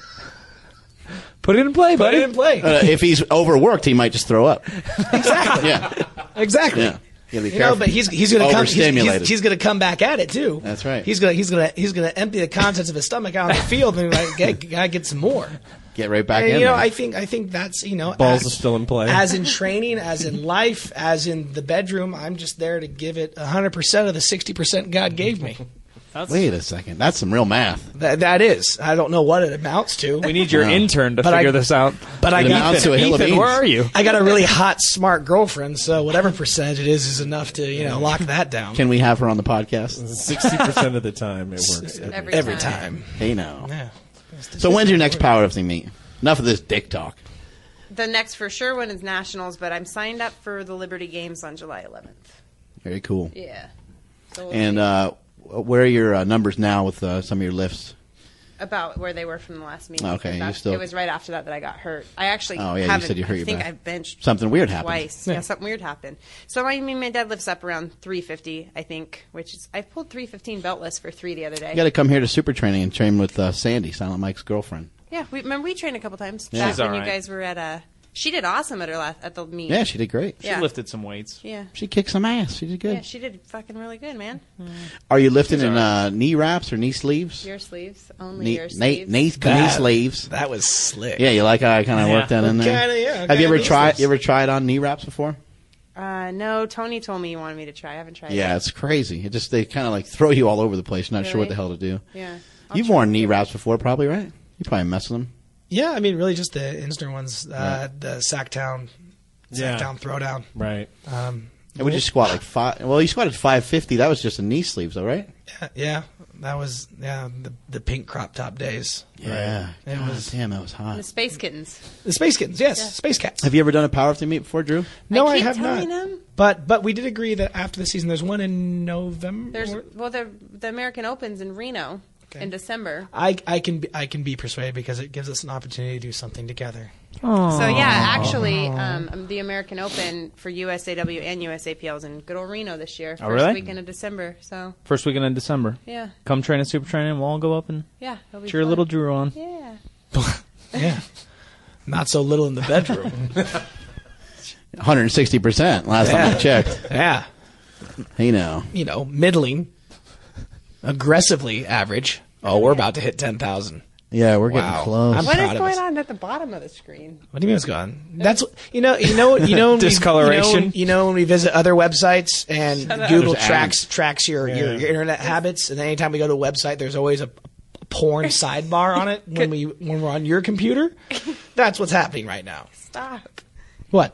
Put it in play, buddy.
Put it in play.
If he's overworked, he might just throw up.
Exactly.
Yeah.
Exactly.
Yeah. Be careful.
But he's going to come. He's going to come back at it too.
That's right.
He's going to empty the contents of his stomach out on the field and gotta get some more.
Get right back in.
I think that's
balls are still in play.
As in training, as in life, as in the bedroom, I'm just there to give it 100% of the 60% God gave me.
Wait a second. That's some real math.
That is. I don't know what it amounts to.
We need your intern to figure this out.
But
Ethan, where are you?
I got a really hot, smart girlfriend, so whatever percentage it is enough to lock that down.
Can we have her on the podcast?
60% of the time it works.
Every time.
Hey, no.
Yeah.
So when's your next powerlifting meet? Enough of this dick talk.
The next for sure one is Nationals, but I'm signed up for the Liberty Games on July 11th.
Very cool.
Yeah. So
where are your numbers now with some of your lifts?
About where they were from the last meeting.
Okay,
it was right after that I got hurt. I actually
you said you hurt your back.
I think I've benched
something weird happened.
Twice. Yeah, something weird happened. So my deadlift's up around 350, I think, which is I pulled 315 beltless for 3 the other day.
You got to come here to Super Training and train with Sandy, Silent Mike's girlfriend.
Yeah, we trained a couple times
back
when you guys were at She did awesome at the meet.
Yeah, she did great.
She lifted some weights.
Yeah.
She kicked some ass. She did good.
Yeah, she did fucking really good, man.
Are you lifting in knee wraps or knee sleeves?
Your sleeves. Only your sleeves.
Knee sleeves.
That was slick.
Yeah, you like how I kind of worked that in there?
Kinda, yeah.
Have you ever tried on knee wraps before?
No, Tony told me he wanted me to try. I haven't tried it.
Yeah, it's crazy. They kind of throw you all over the place. Not sure what the hell to do.
Yeah.
You've worn knee wraps before, probably, right? You probably mess with them.
Yeah, I mean, really just the Insner ones, the Sacktown Throwdown.
Right.
And would you squat like five? Well, you squatted 550. That was just a knee sleeves, though, right?
Yeah. That was the pink crop top days.
Yeah.
Right.
Damn, that was hot.
The Space Kittens.
The Space Kittens, yes. Yeah. Space Cats.
Have you ever done a powerlifting meet before, Drew?
No, I have
not.
Them. But we did agree that after the season, there's one in November.
The American Open's in Reno. In December.
I can be persuaded because it gives us an opportunity to do something together.
Aww. So yeah, actually, the American Open for USAW and USAPL is in good old Reno this year. First weekend of December. So
first weekend of December.
Yeah.
Come train at Super Training. We'll all go up and cheer little Drew on.
Yeah.
Yeah. Not so little in the bedroom.
160% last time I checked.
Yeah.
Hey now.
Middling. Aggressively average. Oh, we're about to hit 10,000.
Yeah, we're getting close.
What is going on at the bottom of the screen?
What do you mean it's gone? That's
discoloration.
When we visit other websites and Google tracks your internet habits, and then anytime we go to a website, there's always a porn sidebar on it when we're on your computer. That's what's happening right now.
Stop.
What?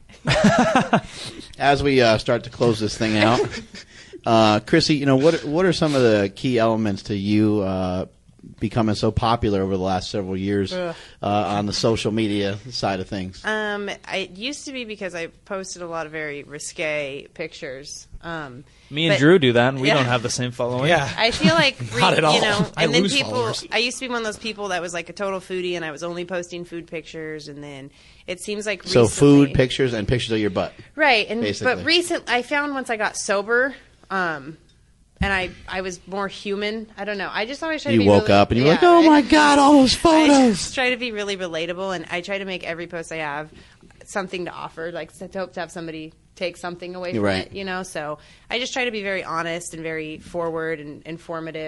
As we start to close this thing out. Chrissy, what are some of the key elements to you becoming so popular over the last several years on the social media side of things?
It used to be because I posted a lot of very risque pictures.
Me and Drew do that, and we don't have the same following.
Yeah,
I feel like
not at all.
And then followers. I used to be one of those people that was like a total foodie, and I was only posting food pictures, and then it seems like recently,
food pictures and pictures of your butt,
right? And but I found once I got sober. And I was more human. I don't know. I just always try to be
woke up and you were like, oh my God, all those photos.
I just try to be really relatable, and I try to make every post I have something to offer, like to hope to have somebody take something away from it, So I just try to be very honest and very forward and informative.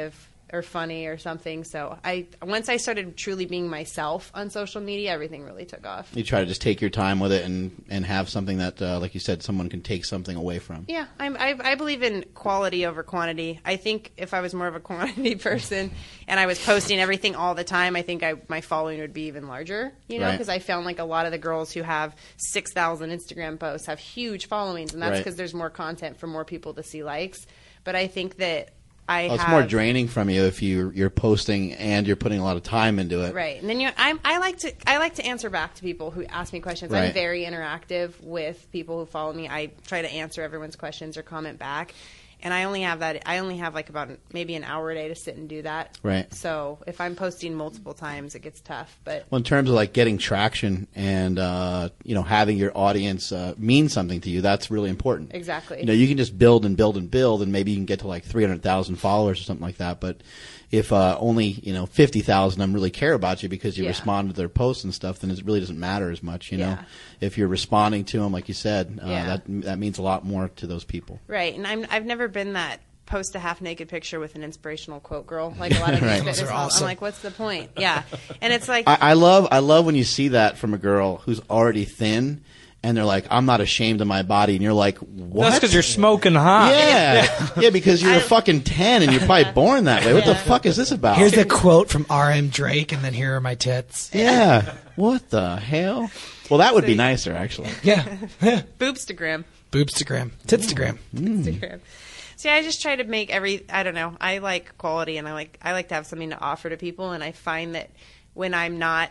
or funny or something. So once I started truly being myself on social media, everything really took off.
You try to just take your time with it and have something that, like you said, someone can take something away from.
Yeah, I believe in quality over quantity. I think if I was more of a quantity person and I was posting everything all the time, I think my following would be even larger, because I found like a lot of the girls who have 6,000 Instagram posts have huge followings, and that's because there's more content for more people to see likes. But I think that it's
more draining from you if you're posting and you're putting a lot of time into it.
Right. And then I like to answer back to people who ask me questions. Right. I'm very interactive with people who follow me. I try to answer everyone's questions or comment back. And I only have like about maybe an hour a day to sit and do that.
Right.
So if I'm posting multiple times, it gets tough. But
in terms of like getting traction and having your audience mean something to you, that's really important.
Exactly.
You can just build and build and build, and maybe you can get to like 300,000 followers or something like that. But if only 50,000 of them really care about you because you respond to their posts and stuff, then it really doesn't matter as much. If you're responding to them, like you said, that means a lot more to those people.
Right. And I've never been that post a half naked picture with an inspirational quote girl like a lot of these fitness models. I'm like, what's the point? Yeah. And it's like
I love when you see that from a girl who's already thin. And they're like, I'm not ashamed of my body. And you're like, what?
That's because you're smoking hot.
Yeah, because you're fucking 10 and you're probably born that way. What the fuck is this about?
Here's a quote from R.M. Drake, and then here are my tits.
Yeah. What the hell? Well, that would be nicer, actually.
Yeah.
Boobstagram.
Boobstagram. Titstagram.
Titstagram. See, I just try to make I don't know. I like quality, and I like to have something to offer to people. And I find that when I'm not,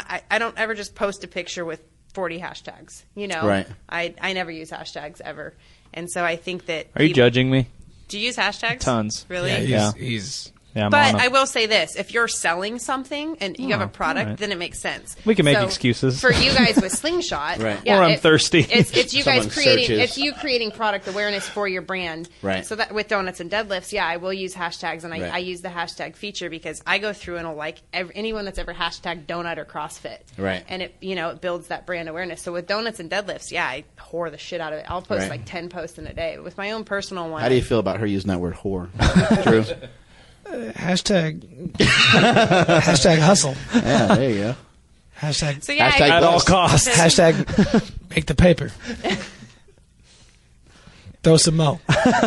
I don't ever just post a picture with 40 hashtags,
Right.
I never use hashtags ever. And so I think that
Are you judging me?
Do you use hashtags?
Tons.
Really?
Yeah, he's
Yeah,
but I will say this: if you're selling something and you have a product,
right.
then it makes sense.
We can make excuses
for you guys with Slingshot.
Right.
Yeah,
or I'm thirsty.
It's you guys creating.
Searches.
It's you creating product awareness for your brand.
Right.
So that with donuts and deadlifts, yeah, I will use hashtags, and I use the hashtag feature because I go through and I'll like anyone that's ever hashtag donut or CrossFit.
Right.
And it builds that brand awareness. So with donuts and deadlifts, yeah, I whore the shit out of it. I'll post like 10 posts in a day. With my own personal one.
How do you feel about her using that word whore? Drew?
Hashtag hustle.
Yeah, there you go.
Hashtag,
so yeah,
hashtag
at all costs.
Hashtag make the paper. Throw some mo.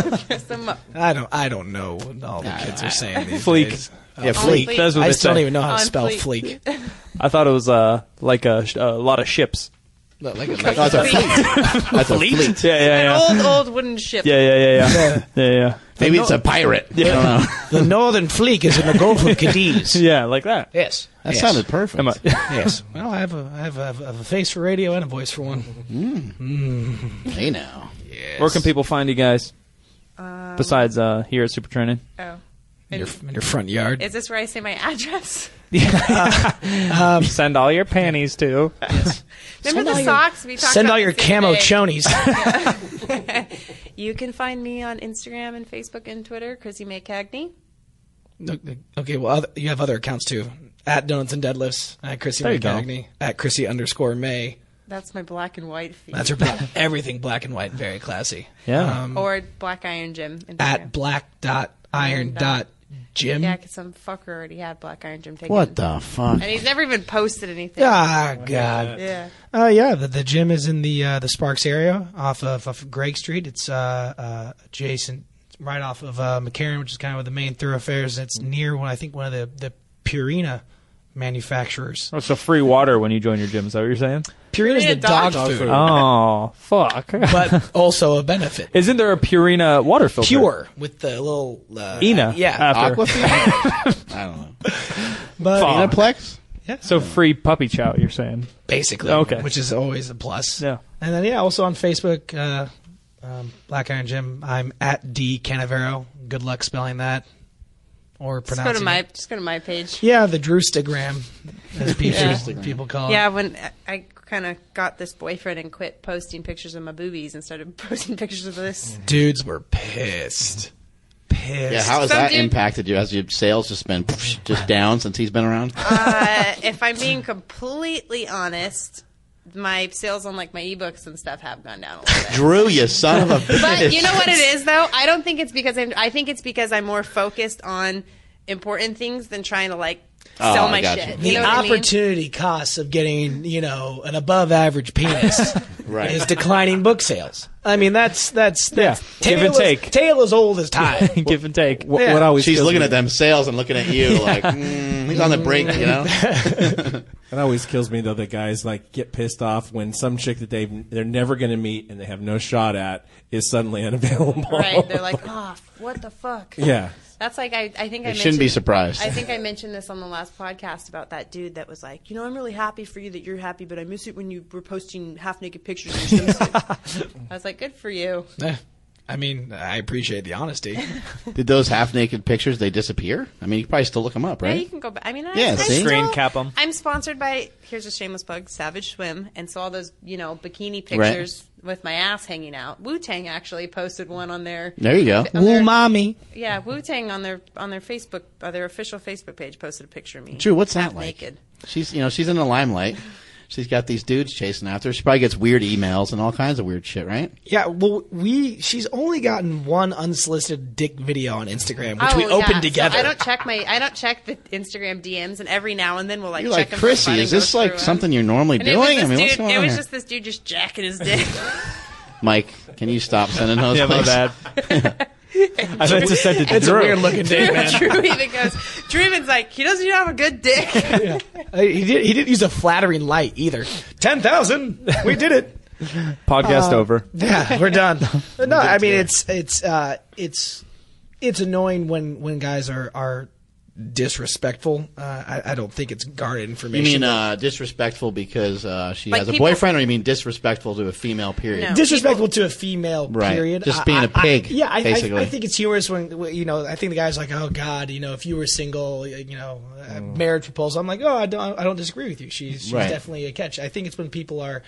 I don't know what all the kids are saying these
Fleek.
days.
Yeah, Fleek.
Fleek. That's what
I
they
still don't
say.
even know how to
On
spell
Fleek.
fleek.
I thought it was like a lot of ships.
That's a fleet. That's a fleet.
Yeah.
An old wooden ship.
Yeah.
Maybe it's a pirate. I don't know.
The northern fleek is in the Gulf of Cadiz.
Yeah, like that.
Yes.
That sounded perfect.
Come on.
Yes. Well, I have a face for radio and a voice for one.
Hey now.
Yes.
Where can people find you guys? Besides here at Super Training?
Oh.
In your front yard.
Is this where I say my address?
Send all your panties to.
Remember the socks we talked about?
Send all your
this the other
camo
day?
chonies.
You can find me on Instagram and Facebook and Twitter, Chrissy May Cagney.
Okay, well, you have other accounts too. At Donuts and Deadlifts, at Chrissy May Cagney, at Chrissy_May.
That's my black and white feed.
That's her everything black and white, very classy.
Yeah.
Or Black Iron Gym. Instagram.
At black.iron.gym.
Yeah, because some fucker already had Black Iron Gym taken.
What the fuck?
And he's never even posted anything.
Ah, God.
Yeah.
Yeah, the gym is in the Sparks area off of Gregg Street. It's adjacent, right off of McCarran, which is kind of the main thoroughfares. It's near one of the Purina manufacturers.
Oh, so free water when you join your gym. Is that what you're saying?
Purina's the dog food.
Oh, fuck.
But also a benefit.
Isn't there a Purina water filter?
Pure with the little
Ina.
Yeah.
After.
Aquafina? I don't know.
But
Enaplex?
yeah.
So free puppy chow, you're saying?
Basically.
Okay.
Which is always a plus.
Yeah.
And then also on Facebook, Black Iron Gym. I'm at D Canavero. Good luck spelling that. Or pronouncing it.
Just go to my page.
Yeah, the Drewstagram, as people call it.
Yeah, when I kind of got this boyfriend and quit posting pictures of my boobies and started posting pictures of this.
Dudes were pissed.
Yeah, how has that impacted you? Has your sales just been just down since he's been around?
If I'm being completely honest, my sales on like my ebooks and stuff have gone down a little bit.
Drew, you son of a bitch.
But you know what it is, though? I don't think it's because I think it's because I'm more focused on important things than trying to like sell my shit.
The opportunity cost of getting, an above average penis is declining book sales. I mean, that's give
and take.
Tale as old as time.
Give and take.
What always
she's looking at them sales and looking at you like he's on the brink,
It always kills me though that guys like get pissed off when some chick that they're never going to meet and they have no shot at is suddenly unavailable.
Right? They're like, what the fuck?
Yeah.
That's like I think I
shouldn't be surprised.
I think I mentioned this on the last podcast about that dude that was like, I'm really happy for you that you're happy, but I miss it when you were posting half naked pictures of your swimsuit. I was like, good for you.
I mean, I appreciate the honesty.
Did those half-naked pictures, they disappear? I mean, you can probably still look them up, right?
Yeah, you can go back. I mean,
screen cap them.
I'm sponsored by, here's a shameless plug, Savage Swim, and so all those, bikini pictures with my ass hanging out. Wu-Tang actually posted one on their...
There you go.
Woo mommy.
Yeah, Wu-Tang on their Facebook, their official Facebook page posted a picture of me.
Drew, what's that like?
Naked.
She's in the limelight. She's got these dudes chasing after her. She probably gets weird emails and all kinds of weird shit, right?
Yeah, well, she's only gotten one unsolicited dick video on Instagram, which we opened together.
So I don't check the Instagram DMs, and every now and then we'll
You're
check
them. Chrissy, is this like something you're normally doing?
What's going on? It was just this dude just jacking his dick.
Mike, can you stop sending those?
Yeah, my bad. I meant to send it to
It's a weird looking dick, man.
Drew even's like, he doesn't even have a good dick.
He didn't use a flattering light either. 10,000. We did it.
Podcast over.
Yeah, we're done. No, I mean it's annoying when guys are disrespectful. I don't think it's guarded information.
You mean disrespectful because she has a boyfriend, or you mean disrespectful to a female, period?
No, disrespectful to a female, period.
Just being a pig, basically.
I think it's humorous when, I think the guy's like, oh, God, if you were single, marriage proposal. I'm like, oh, I don't disagree with you. She's definitely a catch. I think it's when people are...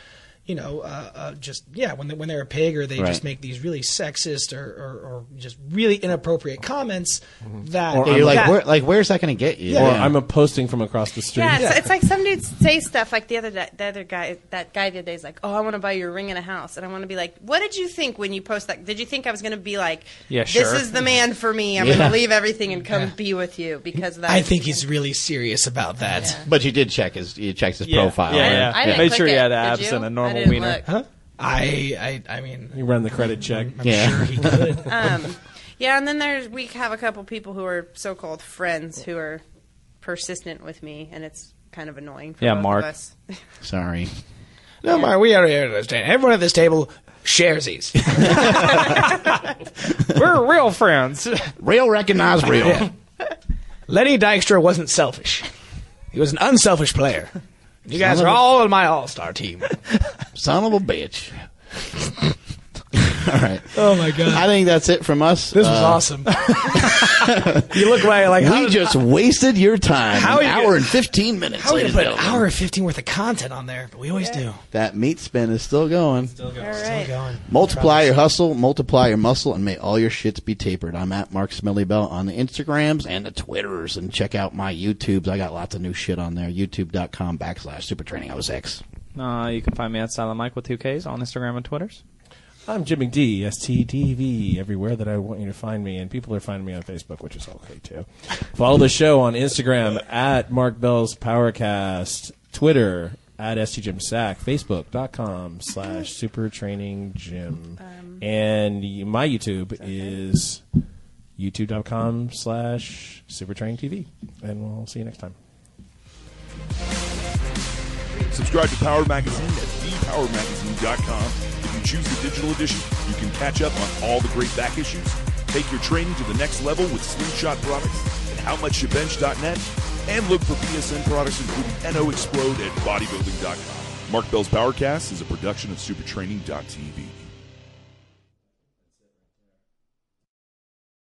when they're a pig or they just make these really sexist or just really inappropriate comments that
or you're like, where's that going to get you?
Or I'm posting from across the street.
Yeah, it's like some dudes say stuff like the other guy the other day is like, oh, I want to buy you a ring and a house, and I want to be like, what did you think when you post that? Did you think I was going to be like, this is the man for me? I'm going to leave everything and come be with you because of that.
I think he's really serious about that.
Yeah.
But you did check his profile.
Yeah.
I
made sure he had abs and a normal wiener.
Huh? I mean,
you run the credit check.
I'm sure he could.
And then we have a couple people who are so-called friends who are persistent with me, and it's kind of annoying for both
Mark.
of us.
Sorry.
No, Mark, we are here to understand. Everyone at this table shares these.
We're real friends.
Real recognize real.
Yeah. Lenny Dykstra wasn't selfish. He was an unselfish player. You guys are all on my all-star team.
Son of a bitch. All right.
Oh, my God.
I think that's it from us.
This was awesome. You look like
we just wasted your time. An hour and 15 minutes.
How are we going to put an hour and 15 worth of content on there? But we always do.
That meat spin is still going.
All right.
Multiply your hustle, multiply your muscle, and may all your shits be tapered. I'm at Mark Smellybell on the Instagrams and the Twitters. And check out my YouTubes. I got lots of new shit on there. YouTube.com/SuperTrainingOS.
You can find me at Silent Mike with 2 Ks on Instagram and Twitters.
I'm Jim McD, STDV, everywhere that I want you to find me, and people are finding me on Facebook, which is okay, too. Follow the show on Instagram at Mark Bell's Powercast, Twitter at STJimSack, Facebook.com/SuperTrainingGym, and my YouTube is YouTube.com/SuperTrainingTV, and we'll see you next time.
Subscribe to Power Magazine at thepowermagazine.com. If you choose the digital edition, you can catch up on all the great back issues, take your training to the next level with Slingshot products at howmuchyoubench.net, and look for BSN products including NO Explode at bodybuilding.com. Mark Bell's Powercast is a production of supertraining.tv.